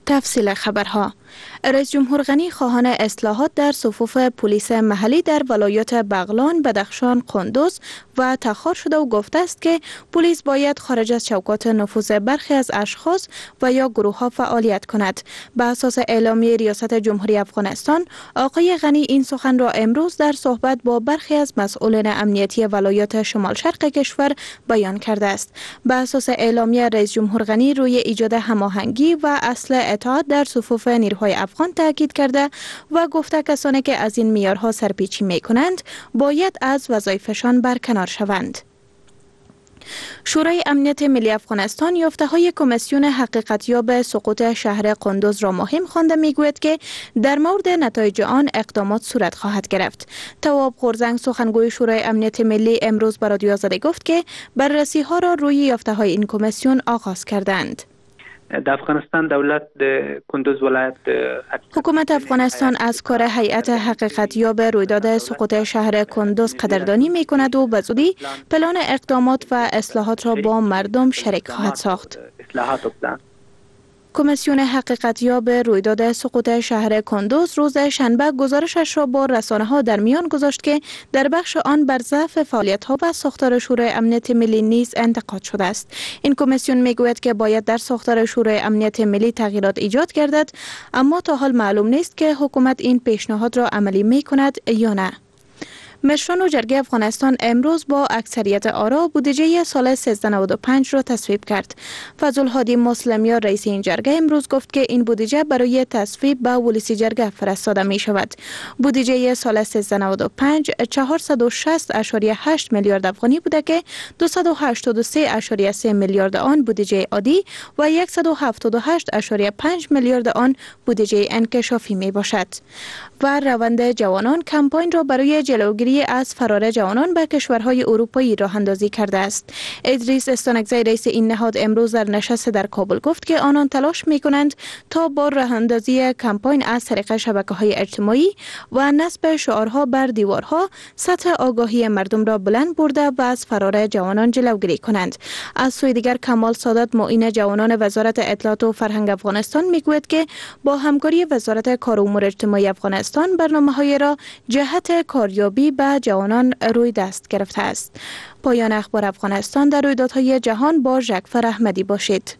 تفصیل خبرها. رئیس جمهور غنی خواهان اصلاحات در صفوف پلیس محلی در ولایات بغلان، بدخشان، قندوز و تخار شده و گفته است که پلیس باید خارج از چوکات نفوذ برخی از اشخاص و یا گروه ها فعالیت کند. به اساس اعلامیه ریاست جمهوری افغانستان، آقای غنی این سخن را امروز در صحبت با برخی از مسئولین امنیتی ولایات شمال شرق کشور بیان کرده است. به اساس اعلامیه رئیس جمهور غنی روی ایجاد هماهنگی و اصل اطاعت در صفوف نیروهای افغان تاکید کرده و گفته کسانی که از این معیارها سرپیچی می کنند باید از وظایفشان برکنار شوند. شورای امنیت ملی افغانستان یافته‌های کمیسیون حقیقتیاب سقوط شهر قندوز را مهم خوانده میگوید که در مورد نتایج آن اقدامات صورت خواهد گرفت. تواب غورزنگ سخنگوی شورای امنیت ملی امروز به رادیو آزادی گفت که بررسی‌ها را روی یافته‌های این کمیسیون آغاز کردند. د افغانستان دولت د کندوز ولایت حکومت افغانستان از کار هیئت حقیقتیاب رویداد سقوط شهر کندوز قدردانی می کند و به زودی پلان اقدامات و اصلاحات را با مردم شریک خواهد ساخت. کمیسیون حقیقتیاب رویداد سقوط شهر کندوز روز شنبه گزارشش را با رسانه‌ها در میان گذاشت که در بخش آن بر ضعف فعالیت‌ها و ساختار شورای امنیت ملی نیز انتقاد شده است. این کمیسیون میگوید که باید در ساختار شورای امنیت ملی تغییرات ایجاد گردد، اما تا حال معلوم نیست که حکومت این پیشنهاد را عملی می‌کند یا نه. مشران و جرگه افغانستان امروز با اکثریت آرا بودجه سال 1395 را تصویب کرد. فضل‌الهادی مسلمیان رئیس این جرگه امروز گفت که این بودجه برای تصویب به ولسی جرگه فرستاده می شود. بودجه سال 1395 460.8 میلیارد افغانی بوده که 283.3 میلیارد آن بودجه عادی و 178.5 میلیارد آن بودجه انکشافی می باشد. و روند جوانان کمپاین را برای جلوگیری از فرار جوانان به کشورهای اروپایی راه اندازی کرده است. ادریس استانکزی رئیس این نهاد امروز در نشست در کابل گفت که آنان تلاش می کنند تا با راه اندازی کمپاین از طریق شبکه‌های اجتماعی و نصب شعارها بر دیوارها سطح آگاهی مردم را بلند برده و از فرار جوانان جلوگیری کنند. از سوی دیگر کمال سادات معین جوانان وزارت اطلاعات و فرهنگ افغانستان میگوید که با همکاری وزارت کار و امور اجتماعی افغانستان برنامه‌های را جهت کاریابی به جوانان روی دست گرفته است. پایان اخبار افغانستان در رویدادهای جهان با ژکفر احمدی باشید.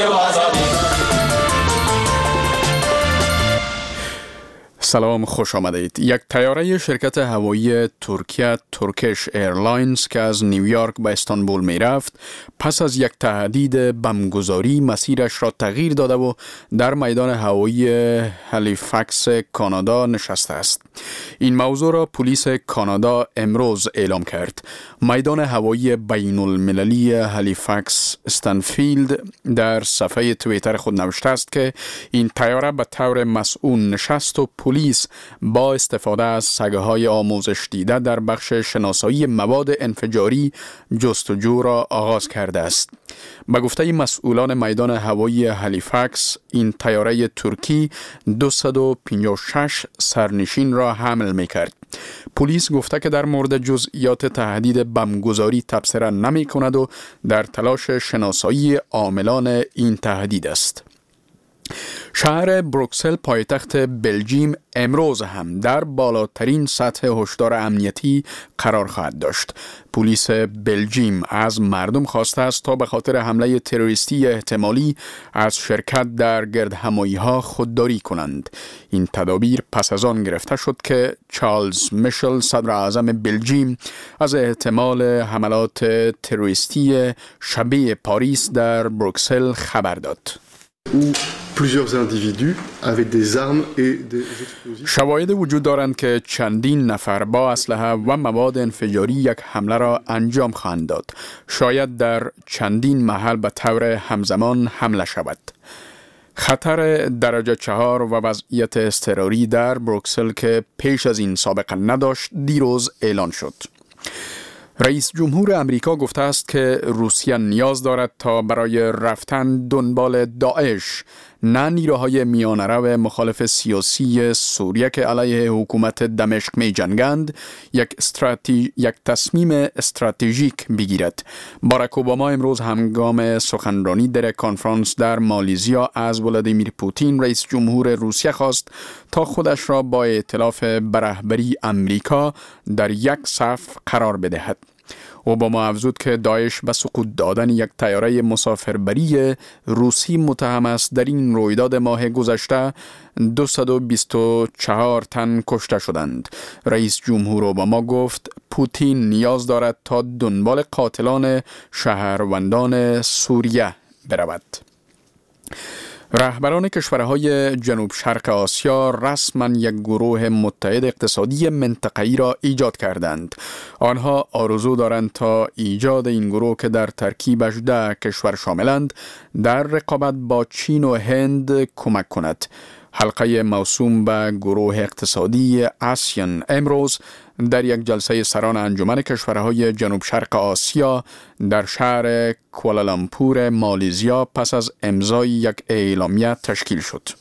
سلام، خوش آمدید. یک طیاره شرکت هوایی ترکیه ترکش ایرلاینز که از نیویورک به استانبول می رفت پس از یک تهدید بمبگذاری مسیرش را تغییر داده و در میدان هوایی هالیفکس کانادا نشسته است. این موضوع را پلیس کانادا امروز اعلام کرد. میدان هوایی بین المللی هالیفکس استنفیلد در صفحه توییتر خود نوشته است که این طیاره به طور مسئول نشست و پلیس با استفاده از سگ‌های آموزش دیده در بخش شناسایی مواد انفجاری جستجو را آغاز کرده است. به گفته مسئولان میدان هوایی هالیفکس، این طیاره ترکی 256 سرنشین را حمل می‌کرد. پلیس گفته که در مورد جزئیات تهدید بمبگذاری تبصره نمی کند و در تلاش شناسایی عاملان این تهدید است. شهر بروکسل پایتخت بلژیم امروز هم در بالاترین سطح هشدار امنیتی قرار خواهد داشت. پلیس بلژیم از مردم خواسته است تا به خاطر حمله تروریستی احتمالی از شرکت در گردهمایی‌ها خودداری کنند. این تدابیر پس از آن گرفته شد که چارلز میشل صدر اعظم بلژیم از احتمال حملات تروریستی شبیه پاریس در بروکسل خبر داد. شواهد وجود دارند که چندین نفر با اسلحه و مواد انفجاری یک حمله را انجام خواهند داد. شاید در چندین محل به طور همزمان حمله شود. خطر درجه 4 و وضعیت اضطراری در بروکسل که پیش از این سابقه نداشت دیروز اعلان شد. رئیس جمهور امریکا گفته است که روسیه نیاز دارد تا برای رفتن دنبال داعش نه نیروهای میانه‌رو مخالف سیاسی سوریه که علیه حکومت دمشق می جنگند یک تصمیم استراتژیک بگیرد. باراک اوباما امروز هنگام سخنرانی در کنفرانس در مالزیا از ولادیمیر پوتین رئیس جمهور روسیه خواست تا خودش را با ائتلاف به رهبری امریکا در یک صف قرار بدهد. اوباما افزود که داعش به سقوط دادن یک طیاره مسافربری روسی متهم است. در این رویداد ماه گذشته 224 تن کشته شدند. رئیس جمهور اوباما گفت پوتین نیاز دارد تا دنبال قاتلان شهروندان سوریه برود. رهبران کشورهای جنوب شرق آسیا رسما یک گروه متحد اقتصادی منطقه‌ای را ایجاد کردند. آنها آرزو دارند تا ایجاد این گروه که در ترکیبش 10 کشور شاملند در رقابت با چین و هند کمک کند. حلقه موسوم به گروه اقتصادی آسیان امروز در یک جلسه سران انجمن کشورهای جنوب شرق آسیا در شهر کوالالامپور مالزیا پس از امضای یک اعلامیه تشکیل شد.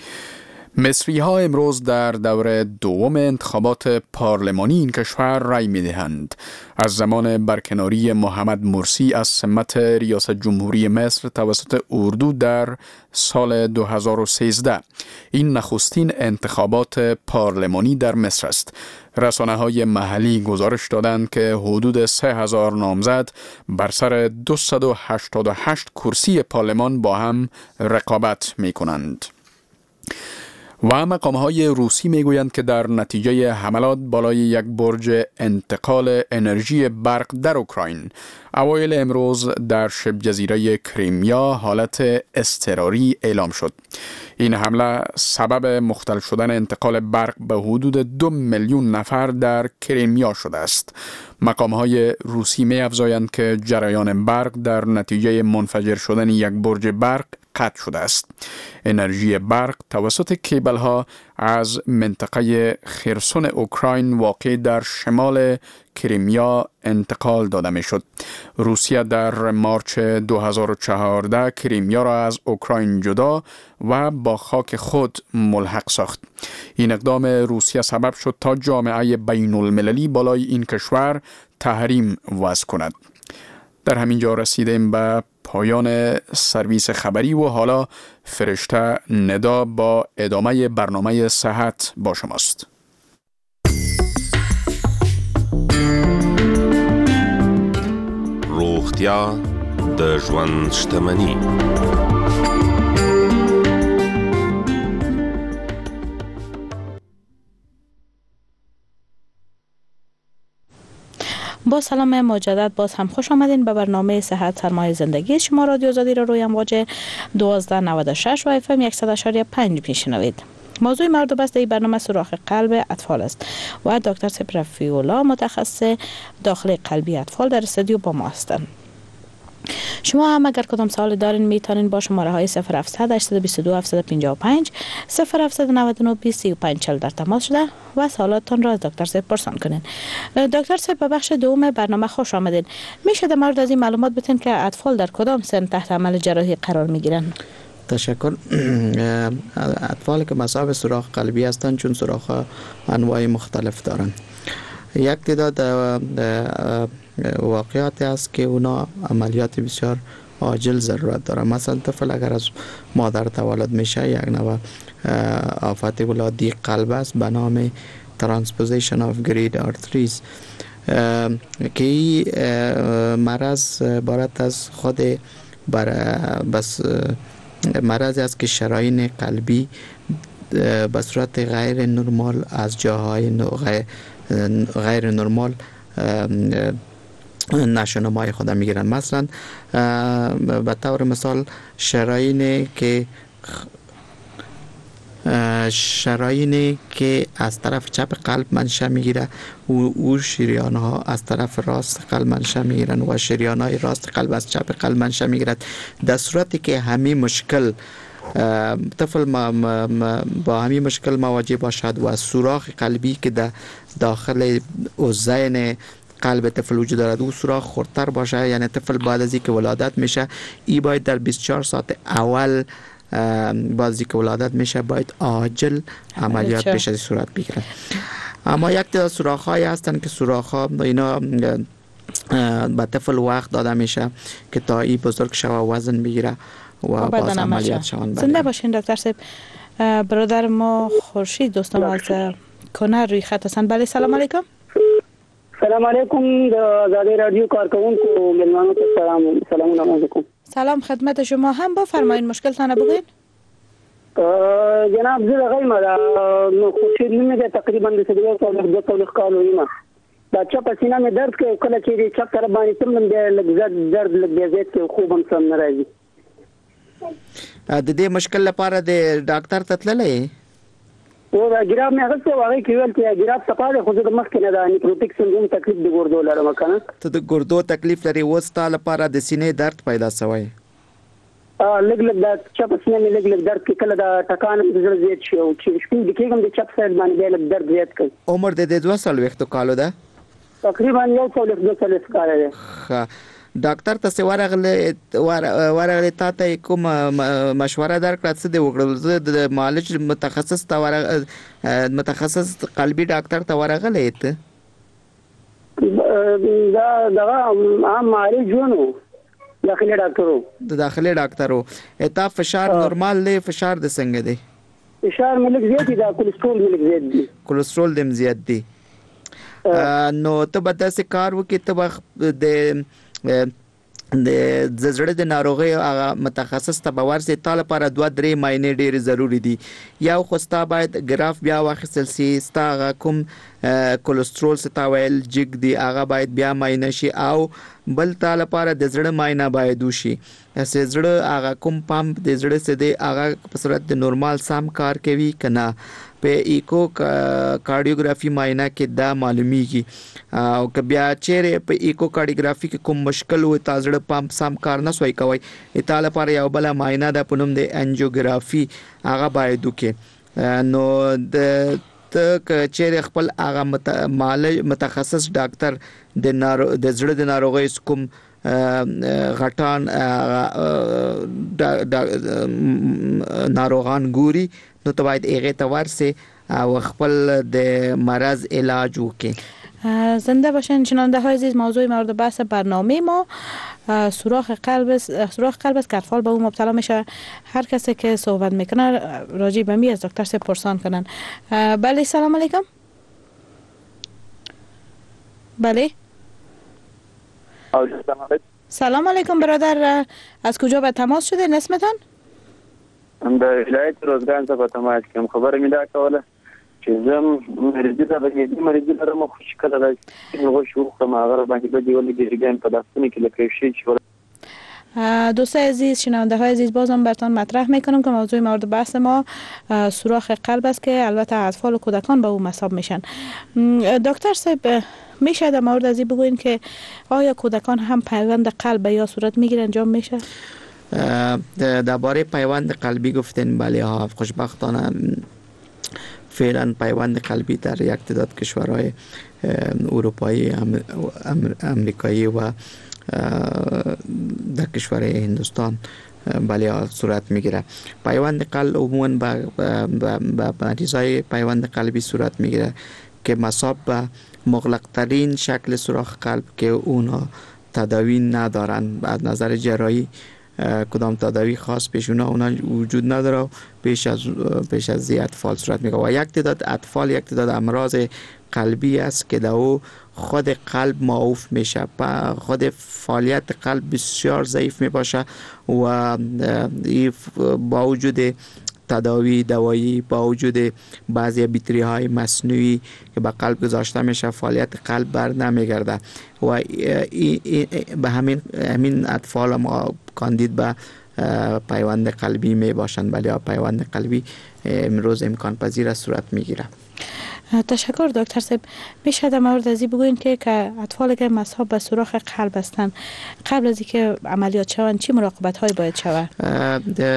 مصری ها امروز در دور دوم انتخابات پارلمانی این کشور رای می دهند. از زمان برکناری محمد مرسی از سمت ریاست جمهوری مصر توسط اردو در سال 2013 این نخستین انتخابات پارلمانی در مصر است. رسانه های محلی گزارش دادند که حدود 3000 نامزد بر سر 288 کرسی پارلمان با هم رقابت می کنند. و مقام‌های روسی میگویند که در نتیجه حملات بالای یک برج انتقال انرژی برق در اوکراین اوایل امروز در شبه جزیره کریمیا حالت اضطراری اعلام شد. این حمله سبب مختل شدن انتقال برق به حدود 2 میلیون نفر در کریمیا شده است. مقام‌های روسی می‌افزایند که جریان برق در نتیجه منفجر شدن یک برج برق قطع شده است. انرژی برق توسط کیبل‌ها از منطقه خرسون اوکراین واقع در شمال کریمیا انتقال داده می‌شد. روسیه در مارچ 2014 کریمیا را از اوکراین جدا و با خاک خود ملحق ساخت. این اقدام روسیه سبب شد تا جامعه بین المللی بالای این کشور تحریم وضع کند. در همین جا رسیدیم به پایان سرویس خبری و حالا فرشته ندا با ادامه برنامه صحت با شماست. روغتیا د ژوند شتمني. با سلام مجدد باز هم خوش آمدین به برنامه صحت سرمایه زندگی شما. رادیو آزادی را روی امواج 1296 و FM 100.5 میشنوید. موضوع مورد بحث این برنامه سوراخ قلب اطفال است و دکتر سپرفیولا متخصص داخل قلبی اطفال در استودیو با ما هستند. شما هم اگر کدام سوال دارین میتونین با شماره های 0700 822 755 0799 2035 در تماس شده و سوالاتتان را از دکتر سپ پرسان کنین. دکتر سپ به بخش دوم برنامه خوش آمدین. میشه در مورد از این معلومات بتین که اطفال در کدام سن تحت عمل جراحی قرار میگیرن؟ تشکر. اطفال که مصاب سوراخ قلبی هستند چون سوراخ انواع مختلف دارند. یک تعداد واقعیت است که اونا عملیات بسیار عاجل ضرورت داره. مثلا طفل اگر از مادر تولد میشه یک نوع آفت ولادی قلب است به نام ترانسپوزیشن آف گرید آرتریز که این مرض عبارت از خود بس مرضی است که شرايين قلبی به صورت غیر نرمال از جاهای غیر نرمال نشونمای خود میگیرن. مثلا به طور مثال شرايين که از طرف چپ قلب منشأ میگیره و شریان ها از طرف راست قلب منشأ میگیرن و شریان های راست قلب از چپ قلب منشأ میگیرد. در صورتی که همین مشکل طفل با همین مشکل مواجه باشد و سوراخ قلبی که در داخل اوزین قلب طفل وجود دارد او سوراخ خردتر باشه، یعنی طفل بعد از اینکه ولادت میشه ای باید در 24 ساعت اول بازی که ولادت میشه باید عاجل عملیات پیش از صورت بگیرن. اما یک تعداد سوراخ‌هایی هستن که سوراخ‌ها اینا به طفل وقت داده میشه که تا این بزرگ شوه وزن بگیره و باز عملیات شوند. زنده باشین دکتر صاحب. برادر ما خورشید دوستان از کنر روی خط هستند. بله سلام علیکم. سلام علیکم آزادی رادیو کارکنانو مهمانو ته سلام علیکم. سلام خدمت شما. هم بفرمایید مشکلتان بگوین. جناب زه غیمه نو خورشید نمیده تقریبا د 2 کال ویمه دا چپ سینه مې درد کوي کله چې چپ طرف باندې تم لږ درد لږ زیات کوي خوب هم سم نه راځي. د دې مشکل لپاره د ډاکټر ته تللی او دا ګراب مې هغه څه واغې کېول چې ګراب صفاله خو د مخ کې نه دا نیکروټیک سندروم تکلیف د ګردو لرم کنه ته د ګردو تکلیف لري وستا لپاره د سینې درد پیدا شوی لږ دا چپ سینه مې لږ درد کې کله دا ټکان د زړه زیات شي او چې شپې د کېږم د چپ سایډ باندې لږ درد زیات کوي. عمر د 2 کالو ده تقریبا 1 کال دی. ډاکټر ته ورغله ته کوم مشوره درکړه څه دی وکړل د معالج متخصص ته متخصص قلبي ډاکټر ته ورغله ته دا عام معالج ونه داخلي ډاکټرو اته فشار نورمال دی فشار د څنګه دی فشار ملک زیات دی کولیسټرول ملک زیات دی کولیسټرول دم زیات دی نو ته به داسې کار وکړې ته د زړه د ناروغي هغه متخصص ته باور سي تاله لپاره 2-3 ماینه ډېر ضروری دي. یو خوستا باید ګراف بیا واخیستل سي ستا کوم کولیسټرول ستاویل جګ دی هغه باید بیا ماینه شي او بل تاله لپاره د زړه ماینه باید وشي چې زړه هغه کوم پمپ د زړه سره دی هغه په صورت د نورمال سم کار کوي کنه په ایکو کارډیوګرافي ماینه کې دا معلومیږي او که بیا چیرې په ایکو کارډیوګرافي کې کوم مشکل وي تازړه پمپ سم کار نه سوي کوي اته لپاره یو بل ماینه د پونم د انجیوګرافي هغه باید وکړي. نو د ته چیرې خپل هغه متخصص ډاکټر د زړه د ناروغي کوم غټان ناروغان ګوري نو ته باید هغه ته ورسې او خپل د مرض علاج وکړي. زنده باشین شنونده های عزیز. موضوع مورد بحث برنامه ما سوراخ قلب است که اطفال به اون مبتلا میشه. هر کسی که صحبت میکنه راجع به می از دکتر سے پرسان کنن. بله سلام علیکم. بله سلام علیکم برادر. از کجا به تماس شده اسمتان؟ د ولایت روزګان څخه په تماس کې خبره مې دا کوله چې زم مریض ته به مریض لرم خو شکل راځي نو شو کوم هغه باندې به دیولې دیگه په داستانی کې لکه شي چې دوستان عزیز شنونده های عزیز بازم براتون مطرح میکنم که موضوع مورد بحث ما سوراخ قلب است که البته اطفال و کودکان به اون مصاب میشن. دکتر صاحب میشه در مورد از این بگوین که آیا کودکان هم پیوند قلب یا صورت میگیرن انجام میشه؟ درباره پیوند قلبی گفتین بله ها خوشبختانه فعلا پیوند قلبی در یک تعداد کشورهای اروپایی امریکایی و در کشور هندوستان بله صورت میگیره. پیوند قلب عموما به مریضای پیوند قلبی صورت میگیره که مصاب به مغلق ترین شکل سوراخ قلب که اونا تداوی ندارن از نظر جراحی کدام تداوی خاص پیش اونا وجود نداره پیش از اطفال صورت میگیره و یک تعداد اطفال یک تعداد امراض قلبی است که دو خود قلب معوف میشه خود فعالیت قلب بسیار ضعیف میباشه و با وجود تداوی دوایی با وجود بعضی بیتری های مصنوعی که به قلب گذاشته میشه فعالیت قلب بر نمیگرده و به همین اطفال ما کاندید به پیوند قلبی می باشند بله پیوند قلبی امروز امکان پذیر صورت میگیره. تشکر دکتر صاحب. میشه در مورد ازی بگوین که اطفال که مصاب به سوراخ قلب هستند قبل از اینکه عملیات شوند چی مراقبت هایی باید شود؟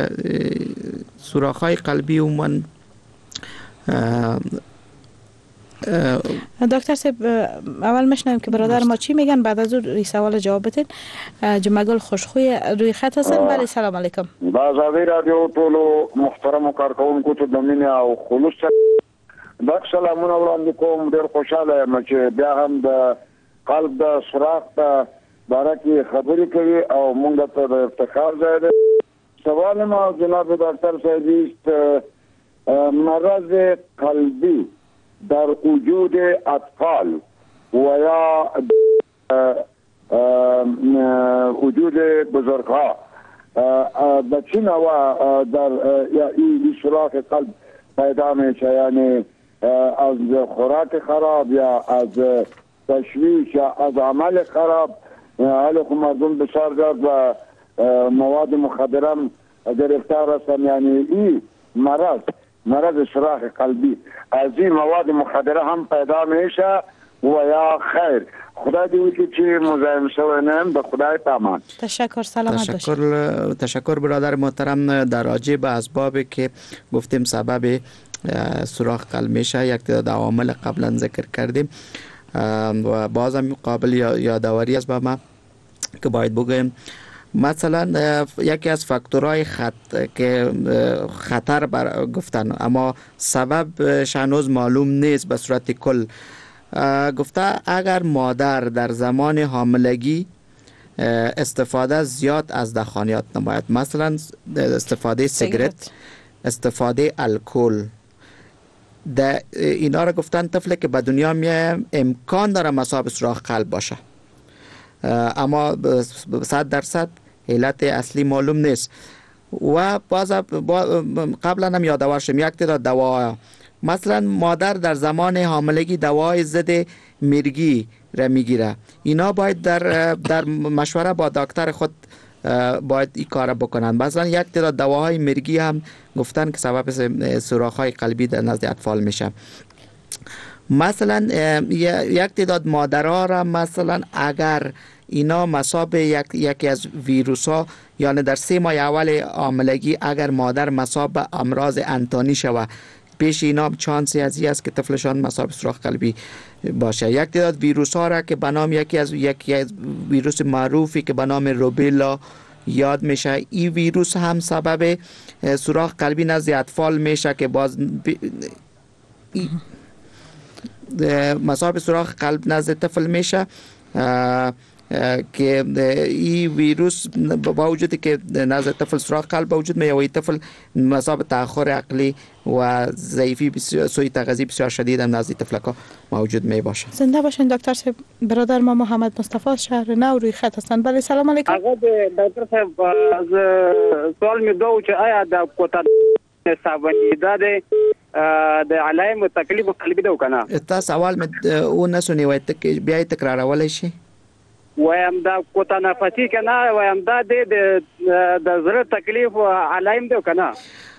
سوراخ های قلبی عموما دکتر صاحب اول میشنویم که برادر ما چی میگن، بعد از اون سوال جواب بدین. جمعگل خوشخوی روی خط هستن. بله سلام علیکم. با آزادی رادیو ټولو محترم کارکونکو ته د مینې او خلوص دا سلامونه وړاندې کوم. ډېر خوشاله یم چې بیا هم د قلب د سوراخ په باره کې خبرې کوي او موږ ته د افتخار ځای دی. سوال ما جناب دکتر صاحب است مرض قلبی در وجود اطفال و یا وجود بزرگها به چه نوع در این سوراخ قلب پیدا میشه؟ یعنی از خوراک خراب یا از تشویش یا از عمل خراب؟ حالا که مردم بسیار زیاد و مواد مخدره گرفتار هستن. یعنی این مرض سوراخ قلبی از این مواد مخدره هم پیدا میشه و یا خیر؟ خدا دیوی که چی مزاحم شوه نیم به خدای پامان. تشکر. سلامت باشید. تشکر برادر محترم. در راجع به اسبابی که گفتیم سبب سوراخ قلب میشه یک تعداد عوامل قبلا ذکر کردیم و بازم قابل یادآوری است با ما که باید بگویم مثلا یکی از فاکتورهای که خطر گفتن اما سببش هنوز معلوم نیست به صورت کل. گفته اگر مادر در زمان حاملگی استفاده زیاد از دخانیات نماید، مثلا استفاده سیگرت، استفاده الکل، اینا را گفتن طفلی که به دنیا میاد امکان داره مصاب سوراخ قلب باشه اما 100% علت اصلی معلوم نیست. و باز قبلا هم یادآور شدم یک تعداد دوا، مثلا مادر در زمان حاملگی دوای ضد مرگی را میگیره، اینا باید در مشوره با دکتر خود باید این کار بکنن. مثلا یک تعداد دواهای مرگی هم گفتن که سبب سوراخ‌های قلبی در نزد اطفال میشه. مثلا یک تعداد مادرها را مثلا اگر اینا مصاب یکی از ویروس ها، یعنی در 3 ماه اول حاملگی اگر مادر مصاب امراض انتانی شود، پیش اینا چانسی ازی است که طفلشان مصاب سوراخ قلبی باشه. یک تعداد ویروس ها را که به نام یکی از ویروس معروفی که به نام روبیلا یاد میشه، این ویروس هم سبب سوراخ قلبی نزد اطفال میشه که باز مصاب سوراخ قلب نزد طفل میشه که این ویروس با وجودی که نزد طفل سوراخ قلب با وجود میاد و این طفل مصاب تأخر عقلی و ضعیفی سوی تغذیه بسیار شدید هم نزد طفلکا موجود می باشه. زنده باشین دکتر صاحب. برادر ما محمد مصطفی از شهر نو روی خط هستند. بله سلام علیکم. آقا دکتر صاحب از سوال می دو که آیا د کوتا سابنی داده د علائم تکلیف قلبی دو کنه؟ تا سوال می اون نسونی و بیا تکرارول شي. ویم دا کوتا نفسی کنه ویم دا د زړه تکلیف علائم دو کنه؟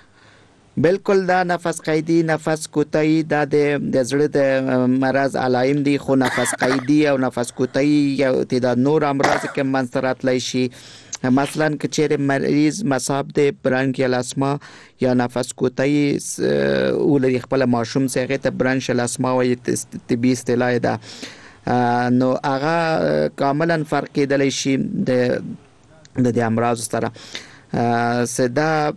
بالکل دا نفس قیدی، نفس کوتاهی دا د زړه د مرض علائم دي، خو نفس قیدی او نفس کوتاهی یا تعداد نور امراض که منځته راتلی شي. مثلا که چیرې مریض مصاب د برانکیال اسما یا نفس کوتاهی ولري، خپل ماشوم څخه ته برانکیال اسما وایي، طبي اصطلاح ده، نو هغه کاملا فرق کېدلی شي د امراض سره. صدا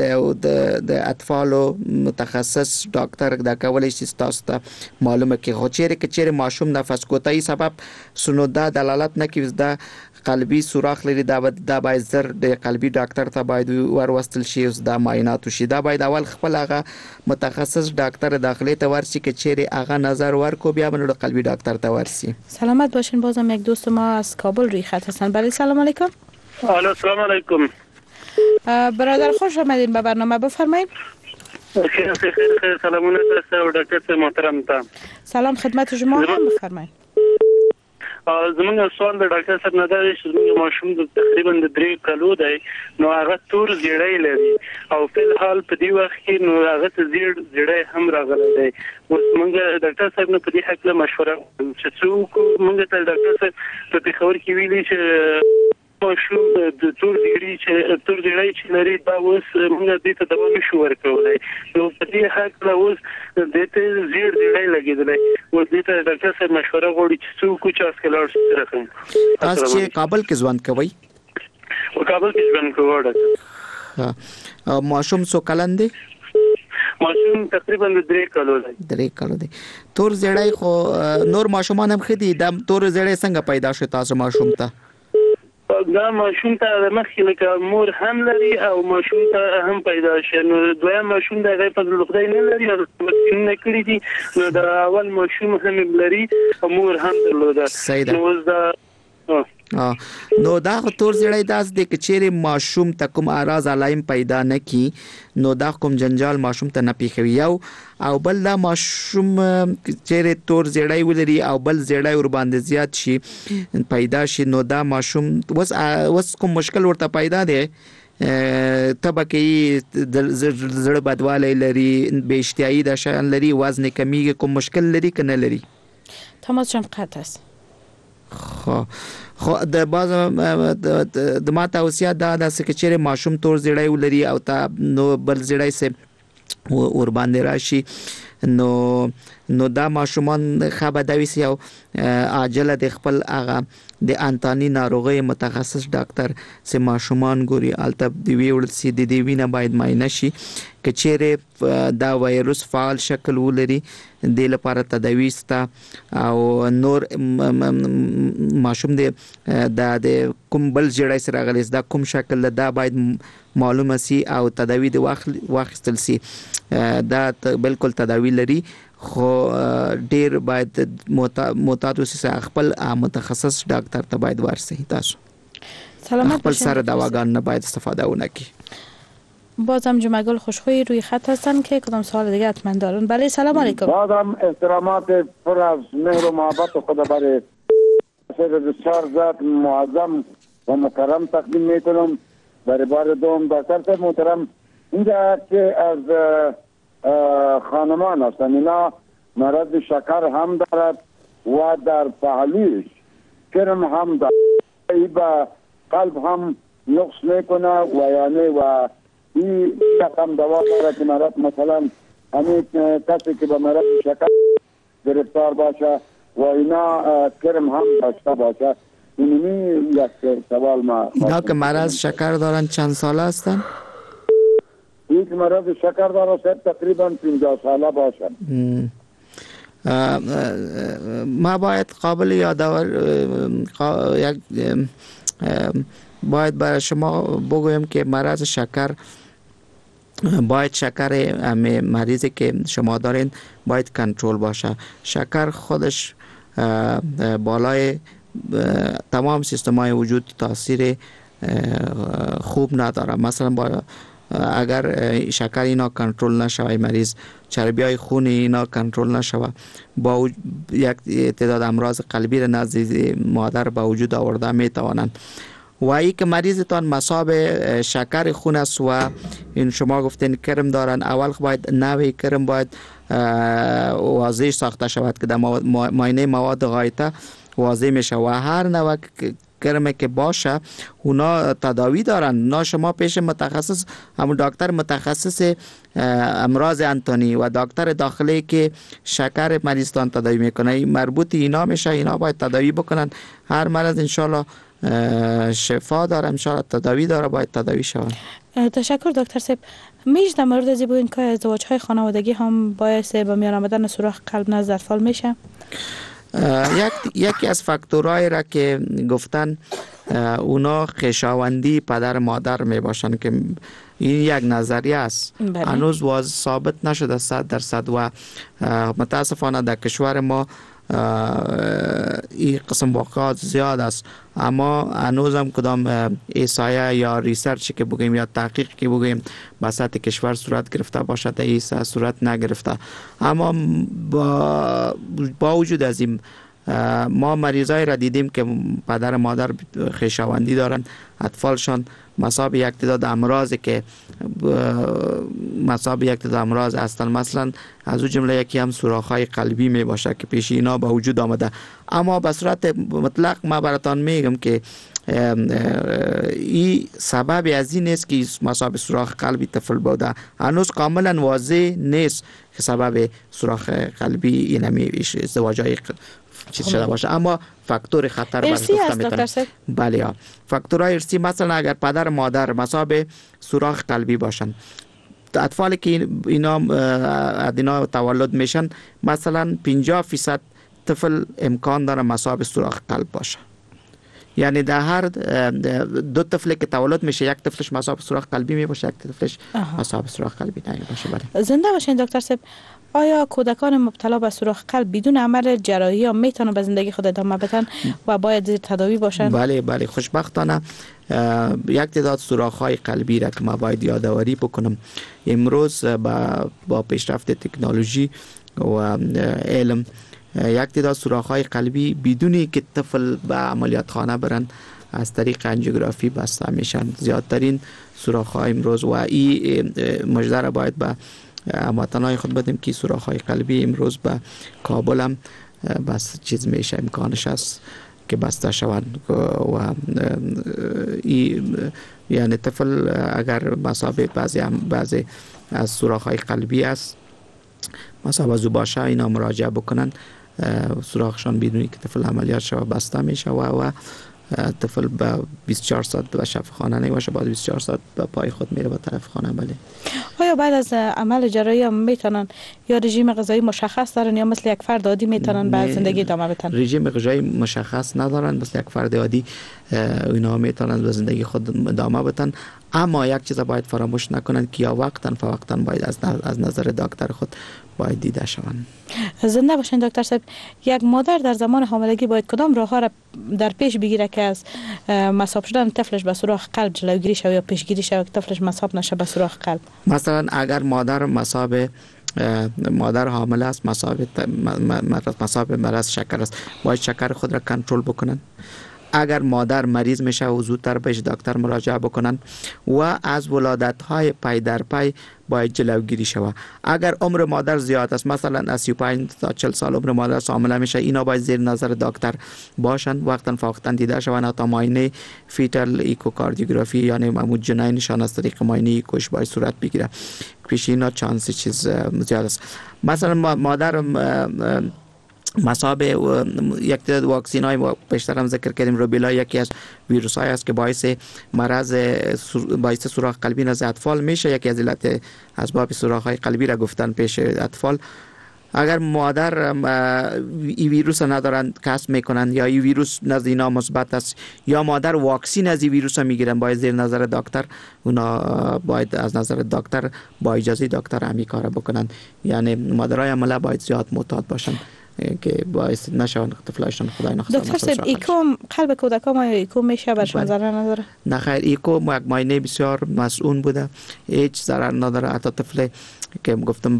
د اطفالو متخصص ډاکټر دا کولای شي تاسو ته معلومه کې خو چیرې ماشوم نفس کوتاهی سبب سنو دا دلالت نه کوي دا قلبي سوراخ لري، دا باید زر د قلبي ډاکټر ته باید وروستل شي او دا معاینات وشي. دا باید اول خپل هغه متخصص ډاکټر داخلي ته ورشي که چیرې هغه نظر ورکو بیا باندې قلبي ډاکټر ته ورشي. سلامت باشین. بازم یک دوست ما از کابل روی خط هستن. بله سلام علیکم. السلام علیکم. برادر خوش آمدین به برنامه، بفرمایید. خیر سلامونه تاسو ډاکټر محترم ته. سلام خدمت شما هم، بفرمایید. زمونږ سوال د ډاکټر صاحب نه دی چې زمونږ ماشوم د تقریبا 3 کالو دی، نو هغه تور زیړی لري او په حال په دی وخت کې نو هغه ته زیړی هم راغلی دی. اوس موږ ډاکټر صاحب نه په دې حق له مشوره چې څوک موږ ته ډاکټر صاحب په پیښور کې ویلي چې ماشوم د تور زیړی چې لري دا اوس موږ دې ته دوا نشو ورکولی، نو په دې حق له اوس دې ته زیړی لګېدلی ورته ته ډاکټر صاحب مشوره غواړي چې څوک چې اسکلار راخم تاسو چې کابل کې ژوند کوي او کابل کې ژوند کوي ماشوم څو کلن دی ماشوم تقریبا 3 کالو دی 3 کالو دی تور زړای خو نور ماشومان هم خدي د تور زړای څنګه پیدا شو تاسو ماشوم ته دا ماشوم ته مخکې لکه مور هم لري او ماشوم ته هم پیدا شي نو دویم ماشوم د غیر په لوخدای نه لري او نه کړی دي نو دا اول ماشوم هم لري او مور هم درلوده نو دا نو دا تور زړای داس د کچېره ماشوم ته کوم اراز علایم پیدا نه کی نو دا کوم جنجال ماشوم ته نه پیښوي او بل دا ماشوم چېره تور زړای ولري او بل زړای ور باندې زیات شي پیدا شي نو دا ماشوم وس کوم مشکل ورته پیدا دی طبقه زړه بدواله لري بهشتیايي د شان لري وزن کمیږي کوم مشکل لري کنه لري تماس چم قطع است خو د باز د ما توصیه دا د سکچره ماشوم تور زړای ولري او تا نو بل زړای سه ور باندې راشي نو دا ماشومان خبردوي سي او عاجله د خپل اغه د انتاني ناروغي متخصص ډاکټر سه ماشومان ګوري الته دی ویول سي د دی وینه باید ماینه شي کچېره دا وایروس فعال شکل ولري د لپاره تداوی ستا او نور ماشوم د کوم بل جړای سره غلیس دا کوم شکل دا باید معلومه سي او تداوی د واخستل سي دا بالکل تداوی لري خو ډیر باید معتاد اوسئ خپل متخصص ډاکټر ته باید ورسئ تاسو سلامت خپل سره دواګان نه باید استفاده ونکړي بازم جمعگل خوشخوی روی خط هستن که کدام سوال دیگه حتما دارن. بله سلام علیکم. بازم احترامات پر از مهر و محبت خدا برای سید بسیار ذات معظم و مکرم تقدیم میکنم. برای بار دوم دکتر صاحب محترم اینجا که از خانمان هستن اینا مرض شکر هم دارد و در پهلویش کرم هم دارد با قلب هم نقص میکنه و یعنی و این رقم دوا داره که مرض مثلا همین کسی که به مرض شکر گرفتار باشه و اینا کرم هم داشته باشه اینمی یک سوال ما اینا که مرض شکر دارن چند ساله هستن؟ یک مرض شکر داره سب تقریبا 50 ساله باشن. ما باید قابل یادآور باید برای شما بگویم که مرض شکر باید شکر مریضی که شما دارین باید کنترل باشه. شکر خودش بالای تمام سیستم‌های وجود تاثیر خوب نداره. مثلا اگر شکر اینا کنترل نشوه مریض چربی‌های خون اینا کنترل نشوه با یک تعداد امراض قلبی را نزد مادر به وجود آورده میتوانند. و ای که مریضتان مصاب شکر خون است و این شما گفتین کرم دارن اول باید نوع کرم باید واضح ساخته شود که در معاینه مواد غایطه واضح میشه و هر نوع کرمه که باشه اونا تداوی دارن. اونا شما پیش متخصص همون دکتر متخصص امراض انتانی و دکتر داخلی که شکر مریضتان تداوی میکنه مربوط اینا میشه. اینا باید تداوی بکنن. هر مرض انشالله شفا داره انشالله تداوی داره باید تداوی شود. تشکر دکتر صاحب. میشه در مورد از بگوین که ازدواج‌های خانوادگی هم باعث به میان آمدن سوراخ قلب نزد اطفال میشه؟ یکی از فاکتورهای را که گفتن اونا خویشاوندی پدر مادر می باشن که این یک نظریه است. هنوز واضح ثابت نشده 100% و متاسفانه در کشور ما این قسم واقعات زیاد است اما هنوز هم کدام احصایه یا ریسرچ که بگیم یا تحقیق که بگیم به سطح کشور صورت گرفته باشد این صورت نگرفته. اما با وجود از این ما مریضای را دیدیم که پدر مادر خویشاوندی دارن اطفالشان مصاب یک تعداد امراضی که مصاب یک تعداد امراض هستند. مثلا از اون جمله یکی هم سوراخ‌های قلبی می باشه که پیش اینا به وجود آمده. اما به صورت مطلق ما براتان میگم که این سبب از این است که مصاب سوراخ قلبی طفل بوده. هنوز کاملا واضح نیست که سبب سوراخ قلبی اینمی ازدواج‌های چیز شده باشه، اما فاکتور خطر ارثی است دکتر. بله، فاکتورهای ارثی مثلا اگر پدر مادر مصاب سوراخ قلبی باشن، اطفالی که اینا تولد میشن مثلا 50% طفل امکان داره مصاب سوراخ قلب باشه. یعنی در هر دو طفلی که تولد میشه یک طفلش مصاب سوراخ قلبی میباشه، یک طفلش مصاب سوراخ قلبی نمیباشه. بله. زنده باشین دکتر صاحب. آیا کودکان مبتلا به سوراخ قلب بدون عمل جراحی ها میتونن به زندگی خود ادامه بدن و باید زیر تداوی باشن؟ بله، خوشبختانه یک تعداد سوراخ‌های قلبی را که ما باید یادآوری بکنم، امروز با پیشرفت تکنولوژی و علم یک تعداد سوراخ‌های قلبی بدونی که طفل به عملیات خانه برن از طریق انجیوگرافی بسته میشن. زیادترین سوراخ‌های امروز و این مژده را باید به هموطنان خود بدیم که سوراخ‌های قلبی امروز به کابل هم بس چیز میشه، امکانش است که بسته شوند و یعنی طفل اگر مصاب بعضی از سوراخ‌های قلبی است مصاب از باشه اینا مراجعه بکنن، سوراخشان بدونی که طفل عملیات شوه بسته میشه و طفل به 24 ساعت به شفاخانه نمیشه، بعد 24 ساعت به پای خود میره به طرف خانه. بله. آیا بعد از عمل جراحی هم میتونن یا رژیم غذایی مشخص دارن یا مثل یک فرد عادی میتونن به زندگی ادامه بدن؟ رژیم غذایی مشخص ندارن، مثل یک فرد عادی اینا میتونن به زندگی خود ادامه بدن. اما یک چیز باید فراموش نکنن که یا وقتاً فوقتاً باید از نظر دکتر خود باید دیده شوند. زنده باشین دکتر صاحب. یک مادر در زمان حاملگی باید کدام راه‌ها را در پیش بگیره که از مصاب شدن طفلش به سوراخ قلب جلوگیری شود یا پیشگیری شود که طفلش مصاب نشه به سوراخ قلب؟ مثلا اگر مادر حامل است، مصاب مرض شکر است، باید شکر خود را کنترل بکنن. اگر مادر مریض میشه و زودتر پیش دکتر مراجعه بکنن و از ولادت های پی در پی باید جلوگیری شود. اگر عمر مادر زیاد است، مثلا از 35 تا 40 سال عمر مادر حامله میشه، اینا باید زیر نظر دکتر باشن، وقتا فوقتا دیده شوند تا معاینه فیتال ایکوکاردیوگرافی یعنی معمول جنینشان از طریق معاینه ایکوش باید صورت بگیره. پیش اینا چانس چیز زیاد است. مثلا مادر مصاب یک تعداد واکسین های پیشتر هم ذکر کردیم، روبیلا یکی از ویروس های است که باعث سوراخ قلبی نزد اطفال میشه. یکی از علت اسباب سوراخ های قلبی را گفتن پیش اطفال. اگر مادر این ویروس ندارن کسب میکنن یا این ویروس نزد اینا مثبت است یا مادر واکسین از این ویروس میگیرن، باید زیر نظر دکتر اونا باید از نظر دکتر با اجازه دکتر همین کار بکنن. یعنی مادرای حامله باید زیاد معتاد باشن که باعث نشون طفلایشان خدای نخواسته. دکتر صاحب ایکو قلب کودکان ایکو میشه برشون ضرر نداره؟ نه خیر، ایکو یک معاینه بسیار مسئول بوده، هیچ ضرر نداره. حتی طفل که گفتم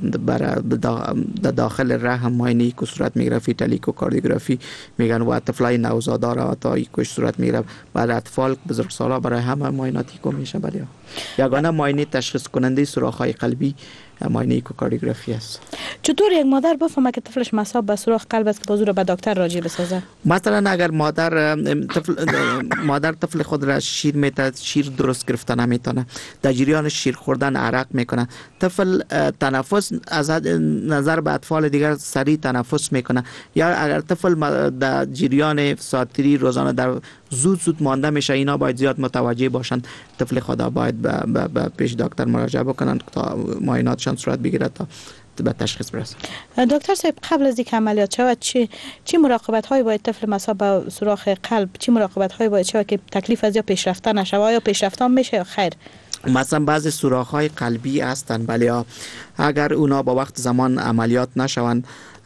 داخل رحم معاینه ایکو صورت میگیره، فیتال ایکوکاردیوگرافی میگن و طفلای نوزادار را تا ایکوش صورت میگیره. بعد اطفال بزرگسالا برای همه معاینات ایکو میشه. بله، یگانه معاینه تشخیص کننده سوراخ‌های قلبی معاینه ایکوکاردیوگرافی است. چطور یک مادر بفهمه که طفلش مصاب به سوراخ قلب است که بازو رو به دکتر راجع بسازه؟ مثلا اگر مادر طفل خود را شیر میده، شیر درست گرفتن نمیتونه، در جریان شیر خوردن عرق میکنه، طفل تنفس از نظر به اطفال دیگر سریع تنفس میکنه، یا اگر طفل در جریان ساعتی روزانه در زود مانده میشه، اینا باید زیاد متوجه باشند. طفل خدا باید به پیش دکتر مراجعه بکنند تا معایناتشان صورت بگیره تا به تشخیص برسه. دکتر صاحب قبل از اینکه عملیات شود چی مراقبت هایی باید طفل مصاب به سوراخ قلب چی مراقبت هایی باید شود که تکلیف از یا پیشرفته نشه یا پیشرفته میشه یا خیر؟ مثلا بعضی سوراخ های قلبی هستند، ولی اگر اونا با وقت زمان عملیات نشوند